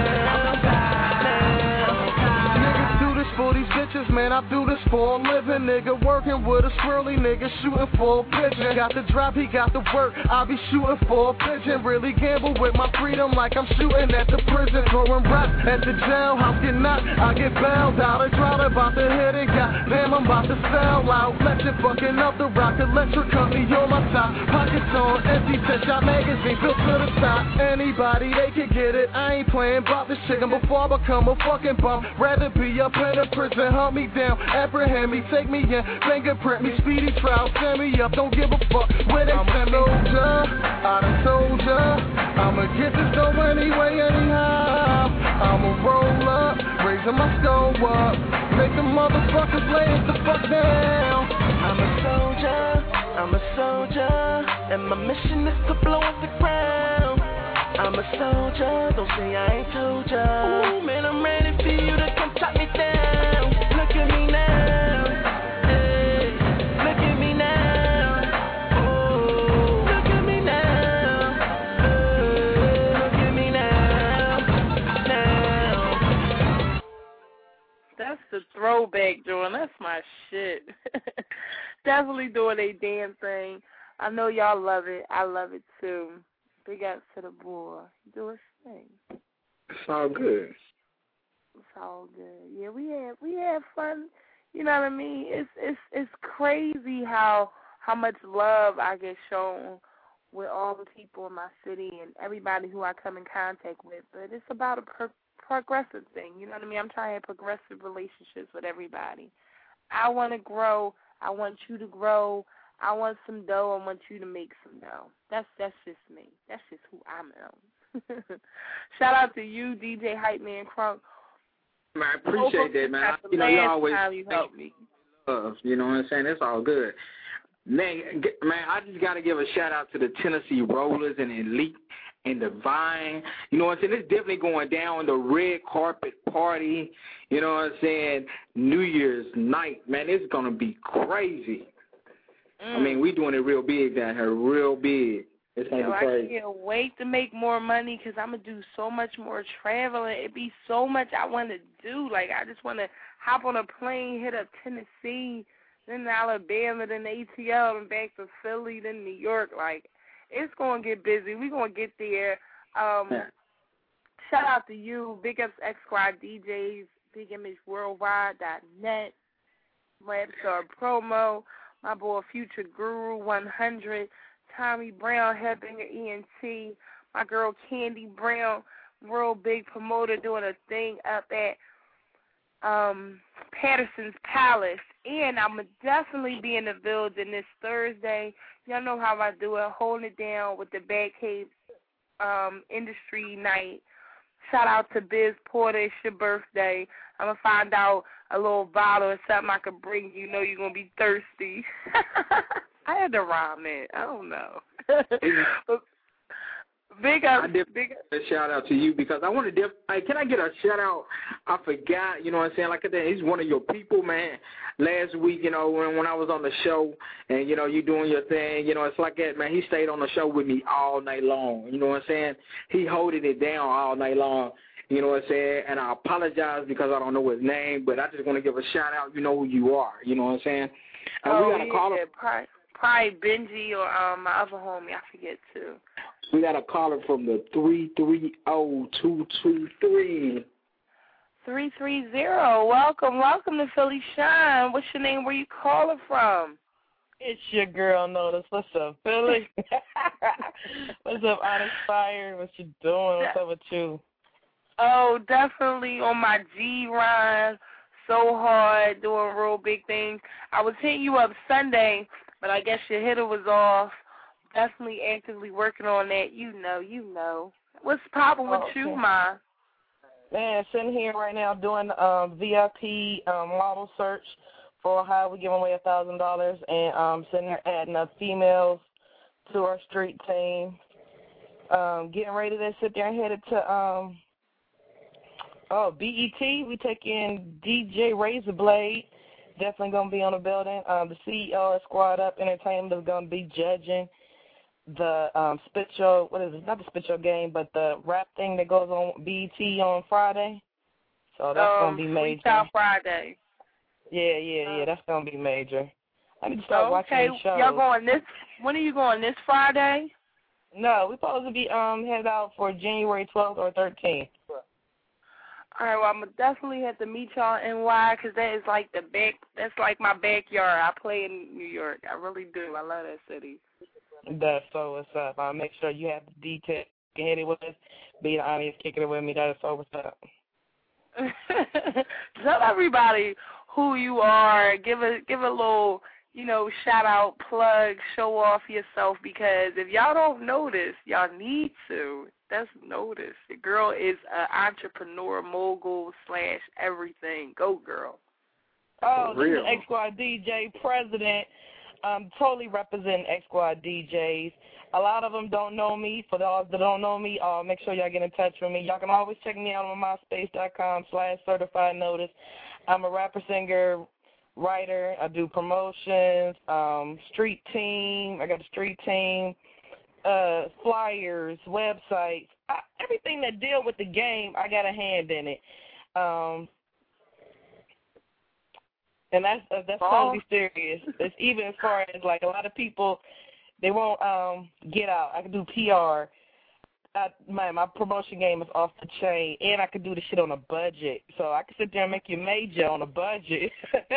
now. Niggas do this for these bitches, man, I do this for a living. Nigga working with a swirly nigga, shooting for a pigeon. Got the drop, he got the work, I be shooting for a pigeon. Really gamble with my freedom like I'm shooting at the prison. Throwing rap at the jailhouse, get knocked, I get bailed out. A drought about to hit it, goddamn, I'm about to sell out. Legend fucking up the rock, electric company on my top. Pockets on empty, set shot magazine, built to the top. Anybody, they can get it, I ain't playing about this chicken before I become a fucking bum. Rather be up in a prison, hunt me down, apprehend me, take me in, fingerprint me, speedy trial, send me up, don't give a fuck where they send me. I'm a soldier, I done told ya, I'ma get this dough anyway, anyhow. I'ma roll up, raising my skull up, make the motherfuckers lay it the fuck down. I'm a soldier, I'm a soldier, and my mission is to blow up the ground. I'm a soldier, don't say I ain't told ya. Ooh, man, I'm ready for you to come top me down. Look at me now, hey, look at me now, oh, look at me now, hey, look at me now, now. That's the throwback, Jordan. That's my shit. Definitely doing a damn thing. I know y'all love it. I love it too. Big ups to the boy. Do his thing. It's all good. It's all good. Yeah, we had we had fun. You know what I mean? It's it's it's crazy how how much love I get shown with all the people in my city and everybody who I come in contact with. But it's about a pro- progressive thing. You know what I mean? I'm trying to have progressive relationships with everybody. I want to grow. I want you to grow. I want some dough. I want you to make some dough. That's that's just me. That's just who I am. Shout out to you, D J Hype Man Crunk. Man, I appreciate that, man. You know, you always you helped me. Love, you know what I'm saying? It's all good. Man, man, I just got to give a shout out to the Tennessee Rollers and Elite and Divine. You know what I'm saying? It's definitely going down. The red carpet party. You know what I'm saying? New Year's night, man. It's gonna be crazy. Mm. I mean, we doing it real big down here, real big. It's gonna Yo, be crazy. I can't wait to make more money because I'm gonna do so much more traveling. It'd be so much I want to do. Like I just want to hop on a plane, hit up Tennessee, then Alabama, then A T L, and back to Philly, then New York. Like it's gonna get busy. We gonna get there. Um, yeah. Shout out to you, Big Ups X Squad D Js, Big Image Worldwide dot net, Rapstar Promo, my boy Future Guru one hundred. Tommy Brown, Headbanger E N T, my girl Candy Brown, real big promoter doing a thing up at um, Patterson's Palace. And I'm going to definitely be in the building this Thursday. Y'all know how I do it, holding it down with the Batcave um, Industry Night. Shout out to Biz Porter. It's your birthday. I'm going to find out a little bottle or something I could bring you. You know you're going to be thirsty. I had to rhyme it. I don't know. Big up. Big up. A shout out to you because I want to. Def- hey, can I get a shout out? I forgot. You know what I'm saying? Like that. He's one of your people, man. Last week, you know, when when I was on the show and you know you doing your thing, you know, it's like that, man. He stayed on the show with me all night long. You know what I'm saying? He holding it down all night long. You know what I'm saying? And I apologize because I don't know his name, but I just want to give a shout out. You know who you are. You know what I'm saying? And oh, we got to yeah, call him. Probably, probably Benji or um, my other homie. I forget, too. We got a caller from the three three zero two two three. three three zero. Welcome, welcome to Philly Shine. What's your name? Where you calling from? It's your girl, Notice. What's up, Philly? What's up, Honest Fire? What you doing? What's up with you? Oh, definitely on my G run. So hard, doing real big things. I was hitting you up Sunday, but I guess your hitter was off. Definitely actively working on that. You know, you know. What's popping with oh, okay. you, Ma? Man, sitting here right now doing um, V I P um, model search for how we giving away a thousand dollars, and um, sitting here adding up females to our street team. Um, getting ready to sit there and headed to um, oh B E T. We take in D J Razorblade. Definitely gonna be on the building. Um, the C E O of Squad Up Entertainment is gonna be judging the um, Spit Show, what is it, not the Spit Show game, but the rap thing that goes on B E T on Friday. So that's um, going to be major. Freestyle Friday. Yeah, yeah, yeah, that's going to be major. I need to start oh, watching okay. these shows. Y'all going this, when are you going, this Friday? No, we're supposed to be um headed out for January twelfth or thirteenth. All right, well, I'm going to definitely have to meet y'all in N Y because that is like the back, that's like my backyard. I play in New York. I really do. I love that city. That's so what's up. I'll make sure you have the details. You can hit it with us. Be the audience kicking it with me. That is so what's up. Tell everybody who you are. Give a give a little, you know, shout out, plug, show off yourself because if y'all don't know this, y'all need to. That's notice. The girl is an entrepreneur, mogul slash everything. Go girl. Oh, this is X Squad D J president. Um, totally representing X Squad D Js. A lot of them don't know me. For those that don't know me, uh, make sure y'all get in touch with me. Y'all can always check me out on myspace.com slash certified notice. I'm a rapper, singer, writer. I do promotions, um, street team. I got a street team, uh, flyers, websites, I, everything that deal with the game, I got a hand in it. Um, And that's uh, that's totally serious. It's even as far as like a lot of people, they won't um, get out. I can do P R. I, my my promotion game is off the chain, and I can do the shit on a budget. So I can sit there and make you major on a budget.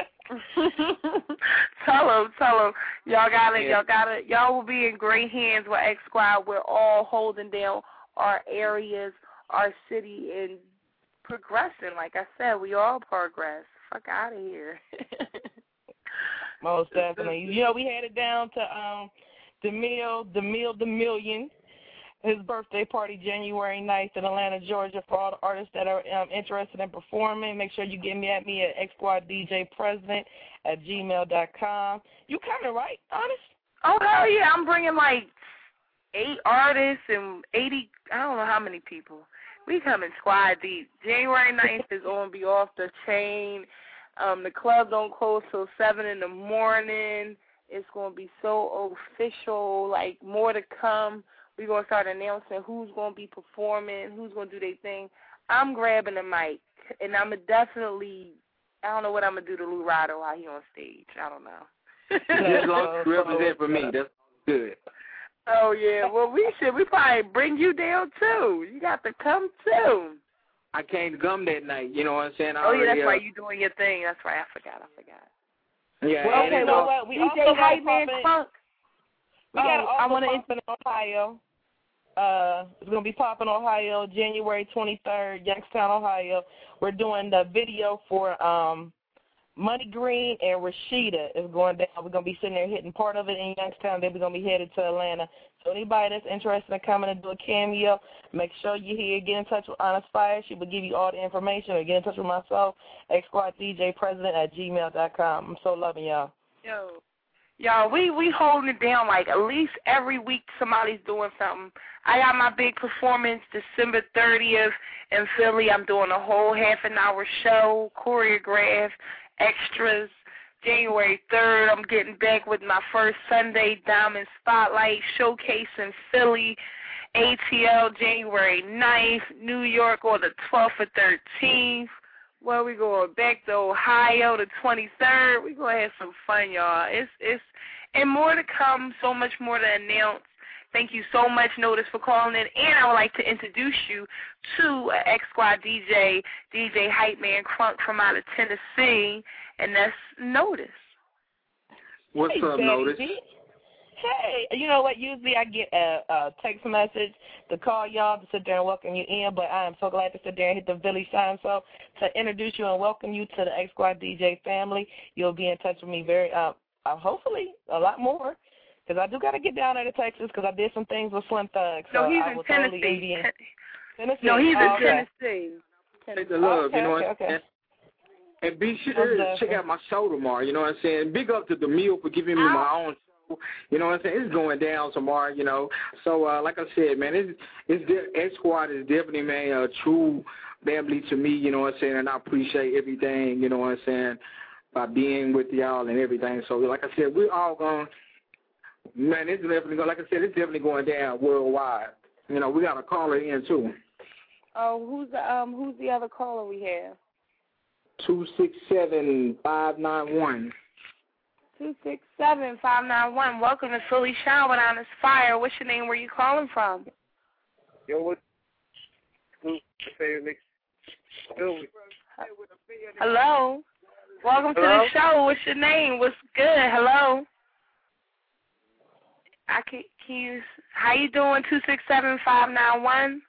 tell them, tell them, y'all got it, y'all got it. Y'all will be in great hands with X Squad. We're all holding down our areas, our city, and progressing. Like I said, we all progress. Fuck out of here. Most definitely. You know, we had it down to um, DeMille, DeMille, DeMillion. His birthday party, January ninth in Atlanta, Georgia. For all the artists that are um, interested in performing, make sure you get me at me at X Squad D J President at gmail dot com. You coming, right, Honest? Oh, hell yeah. I'm bringing, like, eight artists and eighty, I don't know how many people. We coming squad deep. January ninth is going to be off the chain. Um, the club don't close till seven in the morning. It's going to be so official, like more to come. We're going to start announcing who's going to be performing, who's going to do their thing. I'm grabbing the mic, and I'm going to definitely, I don't know what I'm going to do to Lou Rado while he on stage. I don't know. As long as you represent for me, that's good. Oh, yeah. Well, we should. We probably bring you down, too. You got to come, too. I can't come that night, you know what I'm saying? I oh, yeah, that's already, right. uh, You doing your thing. That's right. I forgot. I forgot. Yeah, well, and okay, it's, well, uh, well, we D J also got Hype Man Crunk. We got Oh, also I want to popping in Ohio. Uh, it's going to be popping Ohio, January twenty-third, Youngstown, Ohio. We're doing the video for um, Money Green and Rashida is going down. We're going to be sitting there hitting part of it in Youngstown. Then we're going to be headed to Atlanta. So anybody that's interested in coming and do a cameo, make sure you're here. Get in touch with Honest Fire. She will give you all the information. Or get in touch with myself, X Squad D J President at gmail dot com. I'm so loving y'all. Yo. Y'all, we, we holding it down like at least every week somebody's doing something. I got my big performance December thirtieth in Philly. I'm doing a whole half an hour show, choreographed, extras. January third, I'm getting back with my first Sunday Diamond Spotlight Showcase in Philly. A T L January ninth, New York on the twelfth or thirteenth. Well, we going back to Ohio the twenty-third. We going to have some fun, y'all. It's, it's, and more to come, so much more to announce. Thank you so much, Notice, for calling in. And I would like to introduce you to an X-Squad D J, D J Hype Man Crunk from out of Tennessee, and that's Notice. What's hey, up, Daddy Notice? B. Hey, you know what? Usually I get a, a text message to call y'all to sit there and welcome you in, but I am so glad to sit there and hit the Billy Shine so to introduce you and welcome you to the X Squad D J family. You'll be in touch with me very, uh, uh, hopefully, a lot more, because I do got to get down there to Texas because I did some things with Slim Thug. So no, he's I in will Tennessee. Totally be in Tennessee. No, he's oh, in okay. Tennessee. Take the love, okay, you know okay, what okay. and, and be sure to check out my show tomorrow, you know what I'm saying? Big up to the meal for giving me Ow. my own show, you know what I'm saying? It's going down tomorrow, you know. So, uh, like I said, man, it's, it's de- X-Squad is definitely, man, a true family to me, you know what I'm saying? And I appreciate everything, you know what I'm saying, by being with y'all and everything. So, like I said, we're all going, man, it's definitely going, like I said, it's definitely going down worldwide. You know, we got a caller in, too. Oh, who's the um who's the other caller we have? Two six seven five nine one. Two six seven five nine one. Welcome to Philly Shine with Honest Fire. What's your name? Where you calling from? Yo, what? Hello. Welcome Hello? to the show. What's your name? What's good? Hello. I can. Can you? How you doing? Two six seven five nine one.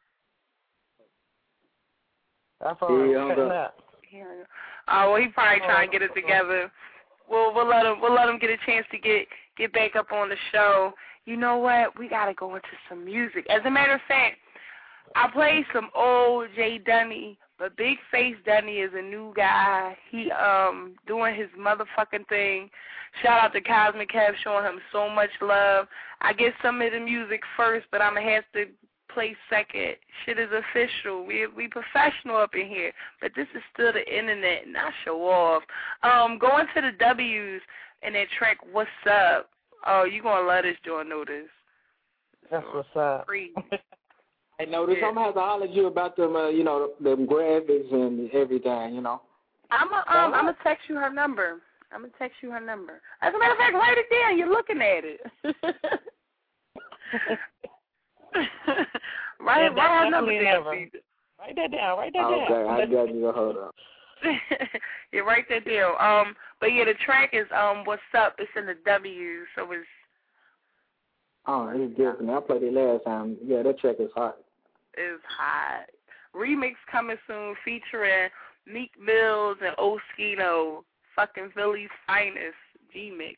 That's all right. Yeah, up. Oh, well, he probably trying to get it together. We'll we'll let him we'll let him get a chance to get get back up on the show. You know what? We gotta go into some music. As a matter of fact, I played some old Jay Dunny, but Big Face Dunny is a new guy. He um doing his motherfucking thing. Shout out to Cosmic Kev showing him so much love. I get some of the music first, but I'm gonna have to play second. Shit is official. We we professional up in here, but this is still the internet, not show off. Um, going to the W's and that track, What's Up? Oh, you gonna love this joint, Notice. That's what's up. Hey, Notice, Yeah. I'm gonna have to holler at you about them, uh, you know, them graphics and everything, you know. I'm a, um, I'm gonna text you her number. I'm gonna text you her number. As a matter of fact, write it down. You're looking at it. Right, Yeah, write her number definitely down. never. Peter. Write that down. Write that Okay, down. I got you. Hold on. Yeah, write that down. Um, but yeah, the track is um, What's Up? It's in the W, so it's Oh, it's different. I played it last time. Yeah, that track is hot. is hot. Remix coming soon, featuring Meek Mills and Oskino, fucking Philly's finest G-Mix.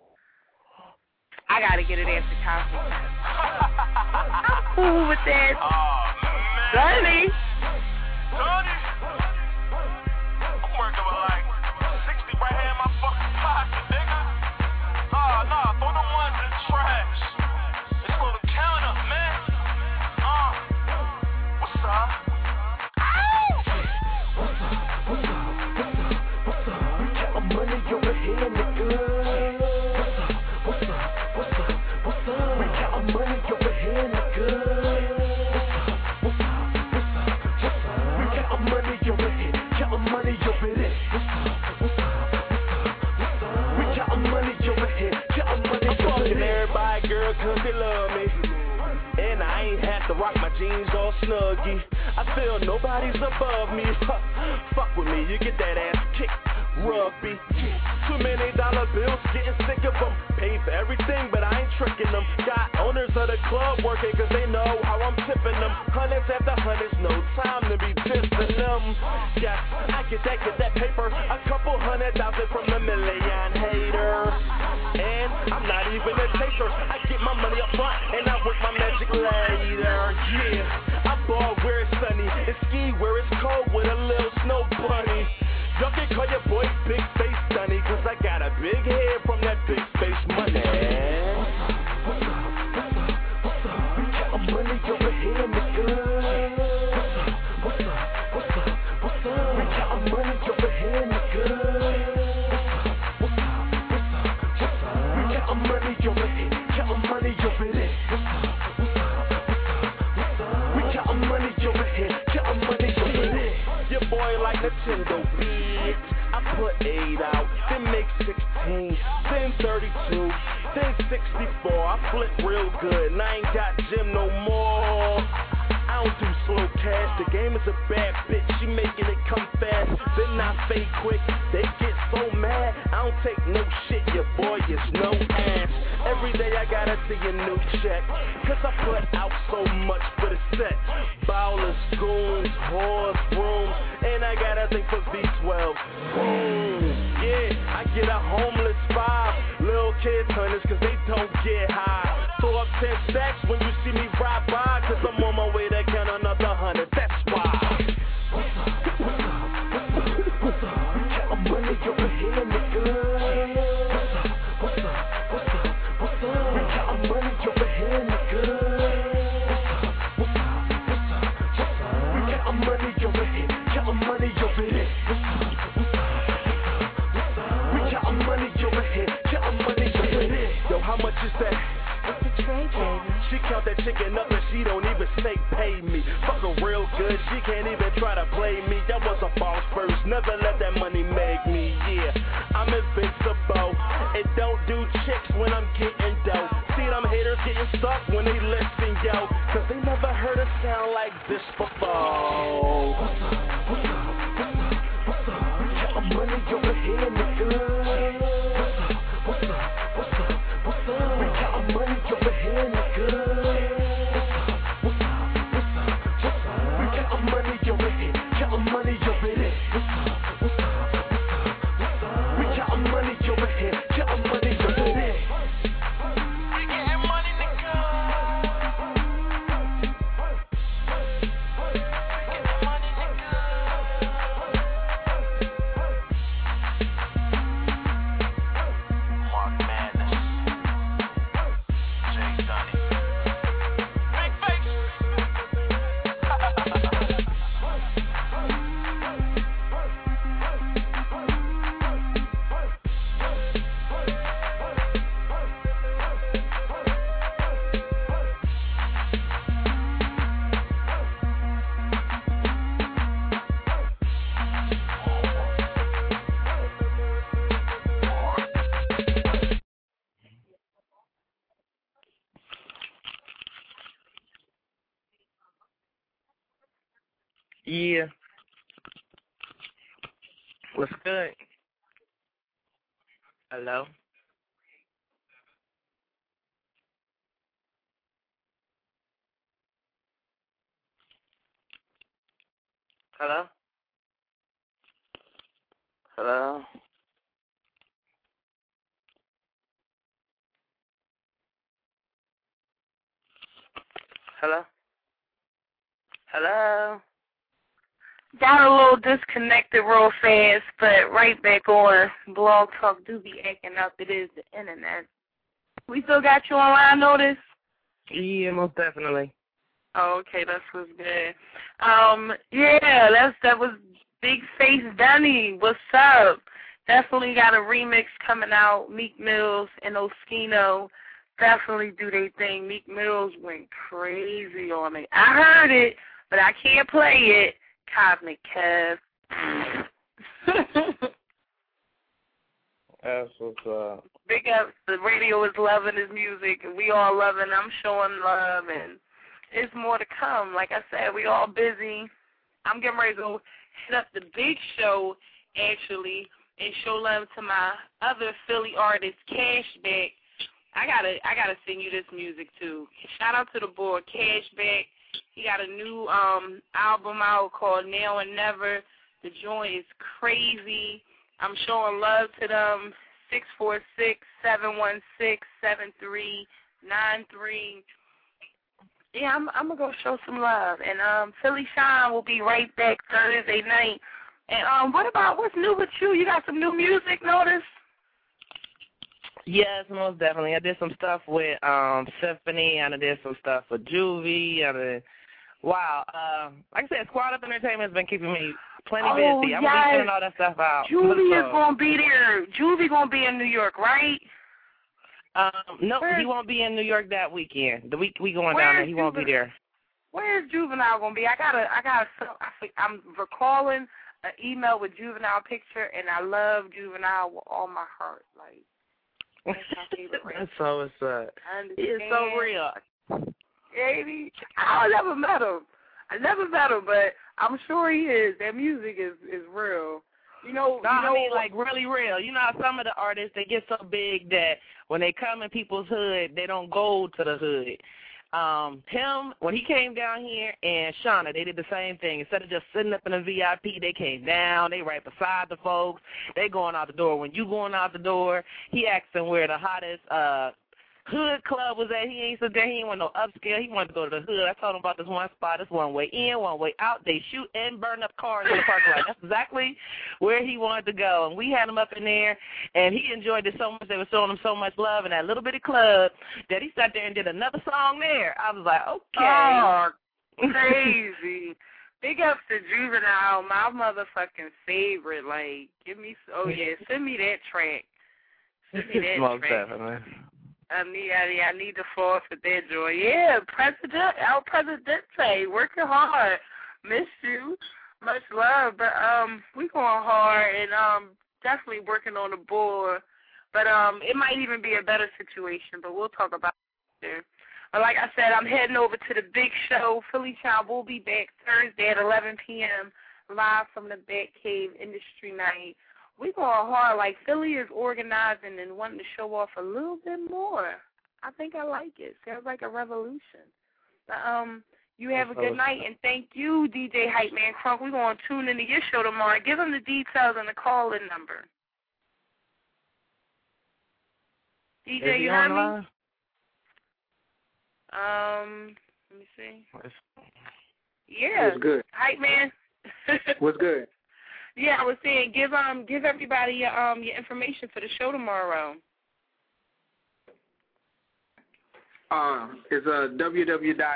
I gotta get it after Cosmic. I'm cool with that. Sonny. Sonny. I'm working with like sixty right here in my fucking pocket, nigga. Nah, nah, throw them ones in the trash. It's for the cause they love me. And I ain't have to rock my jeans all snuggy. I feel nobody's above me. Fuck with me, you get that ass kicked. Rugby, too many dollar bills, getting sick of them. Pay for everything, but I ain't tricking them. Got owners of the club working, cause they know how I'm tipping them. Hundreds after hundreds, no time to be dissing them. Yes, I get that, get that paper. A couple hundred thousand from the million haters. And I'm not even a taker. I get my money up front, and I work my magic later. Yeah, I ball where it's sunny, and ski where it's cold with a little snow bunny. Y'all can call your boy Big Face Dunny, cause I got a big head from that big face money. What's up, what's up, what's up, what's up? We got money over here, nigga. What's up, what's up, what's up, what's up? We got money over here, nigga. What's up, what's up, what's up, what's up? We got money over here, got money over there. What's up, what's up, what's up, what's up? We got money over here, got money over there. Your boy like Nintendo beat. I put eight out, then make sixteen, then thirty-two, then sixty-four. I flip real good, and I ain't got gym no more. I don't do slow cash, the game is a bad bitch. She making it come fast, then I fade quick. They get so mad, I don't take no shit. Your boy is no ass. Every day I gotta see a new check, cause I put out so much for the set. Bowlers, goons, whores, brooms, and I gotta think for V twelve. Boom, yeah, I get a homeless vibe. Little kids hunters, cause they don't get high. Throw up ten stacks when you see me ride by, cause I'm on my way to count another hundred, that's why. What's up, what's up, what's up, what's up? We got money over here, nigga. What's up, what's up, what's up, what's up? We got money over here, nigga. What's up, what's up, what's up, what's up? We got money over here, got money over there. What's up, what's up, what's up, what's up? We got money over here, got money over there. Yo, how much is that? What's the trade, baby? She count that chicken up and she don't even say pay me. Fuck her real good, she can't even try to play me. That was a boss first, never let that money make me. Yeah, I'm invincible. It don't do chicks when I'm getting dough. See them haters getting stuck when they listen, yo, cause they never heard a sound like this before. What's up, what's up, what's up, what's up? We got money over here, nigga. What's up, what's up, what's up, what's up? We got money over here, nigga. What's up, what's up, what's up, what's up? We got money over here, got money over there. What's up, what's up, what's up, what's up? We got money over here, got money over there. We getting money, nigga. We getting money, nigga. Mark Madness, Jay Dunny, Big Face. Yeah. What's good? Hello? Hello? Hello? Hello? Hello? Got a little disconnected real fast, but right back on. Blog Talk do be acting up. It is the internet. We still got you online, notice? Yeah, most definitely. Oh, okay, that's what's good. Um, yeah, that's that was Big Face Dunny. What's up? Definitely got a remix coming out. Meek Mills and Oskino definitely do their thing. Meek Mills went crazy on it. I heard it, but I can't play it. Cosmic Kev. That's what's up. Big ups. The radio is loving his music, and we all loving. I'm showing love, and it's more to come. Like I said, we all busy. I'm getting ready to go hit up the big show, actually, and show love to my other Philly artist, Cashback. I gotta, I gotta sing you this music too. Shout out to the boy, Cashback. He got a new um album out called Now and Never. The joint is crazy. I'm showing love to them. six four six, seven one six, seven three nine three. Yeah, I'm, I'm going to go show some love. And um, Philly Shine will be right back Thursday night. And um, what about, what's new with you? You got some new music, notice? Yes, most definitely. I did some stuff with um, Symphony. I did some stuff with Juvie. I did, wow. Uh, like I said, Squad Up Entertainment has been keeping me plenty oh, busy. I'm yes. going to be sending all that stuff out. Juvie is going to be there. Juvie going to be in New York, right? Um, no, Where's, he won't be in New York that weekend. The week we going down there, he won't be there. Where's Juvenile gonna be? I gotta, I gotta. I'm recalling an email with Juvenile picture, and I love Juvenile with all my heart. Like that's my favorite. That's so what's up. He is so real. Baby, I never met him. I never met him, but I'm sure he is. That music is is real. You know, no, you know, I mean, like, really real. You know how some of the artists, they get so big that when they come in people's hood, they don't go to the hood. Um, him, when he came down here, and Shauna, they did the same thing. Instead of just sitting up in a V I P, they came down. They right beside the folks. They going out the door. When you going out the door, he asked them where the hottest uh hood club was at. He ain't sit there. He ain't want no upscale. He wanted to go to the hood. I told him about this one spot. It's one way in, one way out. They shoot and burn up cars in the parking lot. That's exactly where he wanted to go. And we had him up in there, and he enjoyed it so much. They were showing him so much love in that little bitty club that he sat there and did another song there. I was like, okay. Oh, crazy. Big ups to Juvenile, my motherfucking favorite. Like, give me, oh, yeah, send me that track. Send me that Most track. definitely. I need, I, I need the floor for that joy. Yeah, President, El Presidente, working hard. Miss you, much love. But um, we going hard and um, definitely working on the board. But um, it might even be a better situation. But we'll talk about it there. But like I said, I'm heading over to the big show. Philly Child will be back Thursday at eleven p.m. live from the Batcave Industry Night. We going hard. Like, Philly is organizing and wanting to show off a little bit more. I think I like it. Sounds like a revolution. But, um, you have a good night, and thank you, D J Hype Man Crunk. We're going to tune into your show tomorrow. Give them the details and the call-in number. D J, you heard me? Um, let me see. Yeah. What's good? Hype Man. What's good? Yeah, I was saying, give um, give everybody your um your information for the show tomorrow. Uh, it's uh, w w w dot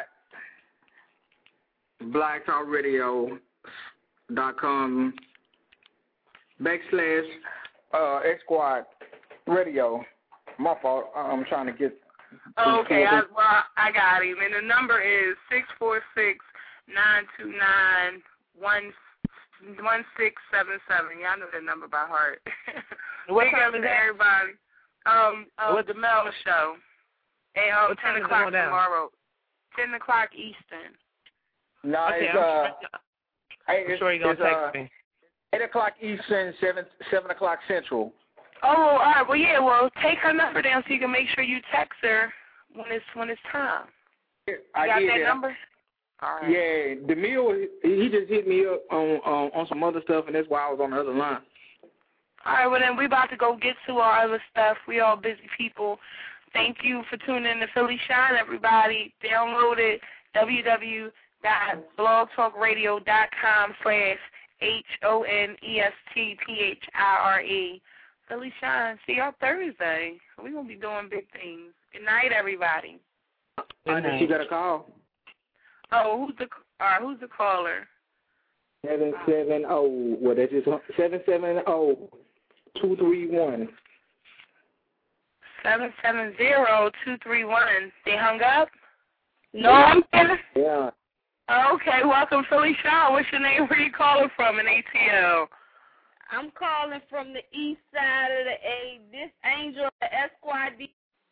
black talk radio dot com backslash uh X Squad Radio. My fault. I'm trying to get. Oh, okay, I, well, I got him, and the number is six four six nine two nine one. One six seven seven. Y'all know that number by heart. What time is that? Everybody. Um, uh, what the Mel Show? At um, ten o'clock tomorrow. Ten o'clock Eastern. No, okay, it's uh, I'm sure, I'm sure you're gonna text uh, me. Eight o'clock Eastern, seven seven o'clock Central. Oh, all right. Well, yeah. Well, take her number down so you can make sure you text her when it's when it's time. You I got did that it. number? All right. Yeah, DeMille, he just hit me up on um, on some other stuff, and that's why I was on the other line. All right, well, then we about to go get to our other stuff. We all busy people. Thank you for tuning in to Philly Shine, everybody. Download it, w w w dot blog talk radio dot com slash H O N E S T P H I R E. Philly Shine. See y'all Thursday. We're going to be doing big things. Good night, everybody. I know you got a call. Oh, who's the all right, who's the caller? Seven seven oh. What that is? Seven seven oh two three one. Seven seven zero two three one. They hung up. No, I'm kidding. Yeah. Okay, welcome, Philly Shaw. What's your name? Where you calling from in A T L? I'm calling from the east side of the A. This Angel Esquire.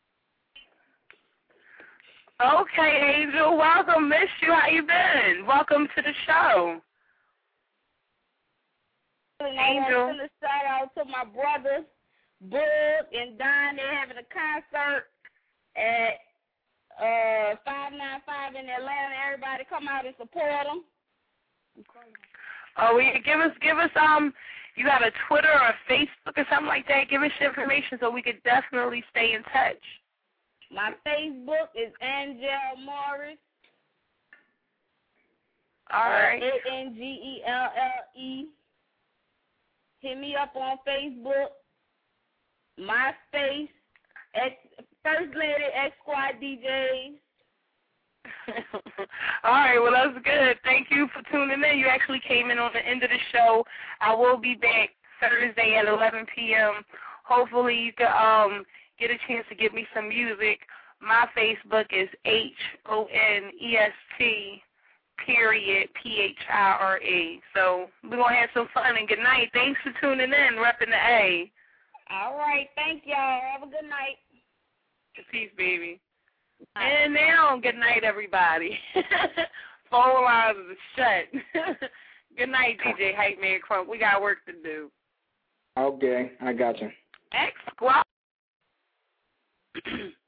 Okay, Angel, welcome. Miss you. How you been? Welcome to the show. Angel. I want to shout out to my brothers, Bug and Don. They're having a concert at uh, five nine five in Atlanta. Everybody come out and support them. Oh, we give us, give us, um, you got a Twitter or a Facebook or something like that? Give us your information so we could definitely stay in touch. My Facebook is Angel Morris. All right. A N G E L L E. Hit me up on Facebook. MySpace. X, First Lady X Squad D Js. All right, well, that's good. Thank you for tuning in. You actually came in on the end of the show. I will be back Thursday at eleven p.m. Hopefully you can um, get a chance to give me some music. My Facebook is H O N E S T period P H I R E. So we're going to have some fun, and good night. Thanks for tuning in, repping the A. All right, thank y'all. Have a good night. Peace, baby. And now, good night, everybody. Phone lines are shut. Good night, D J Hype Man Crump. We got work to do. Okay, I got you. X Squad.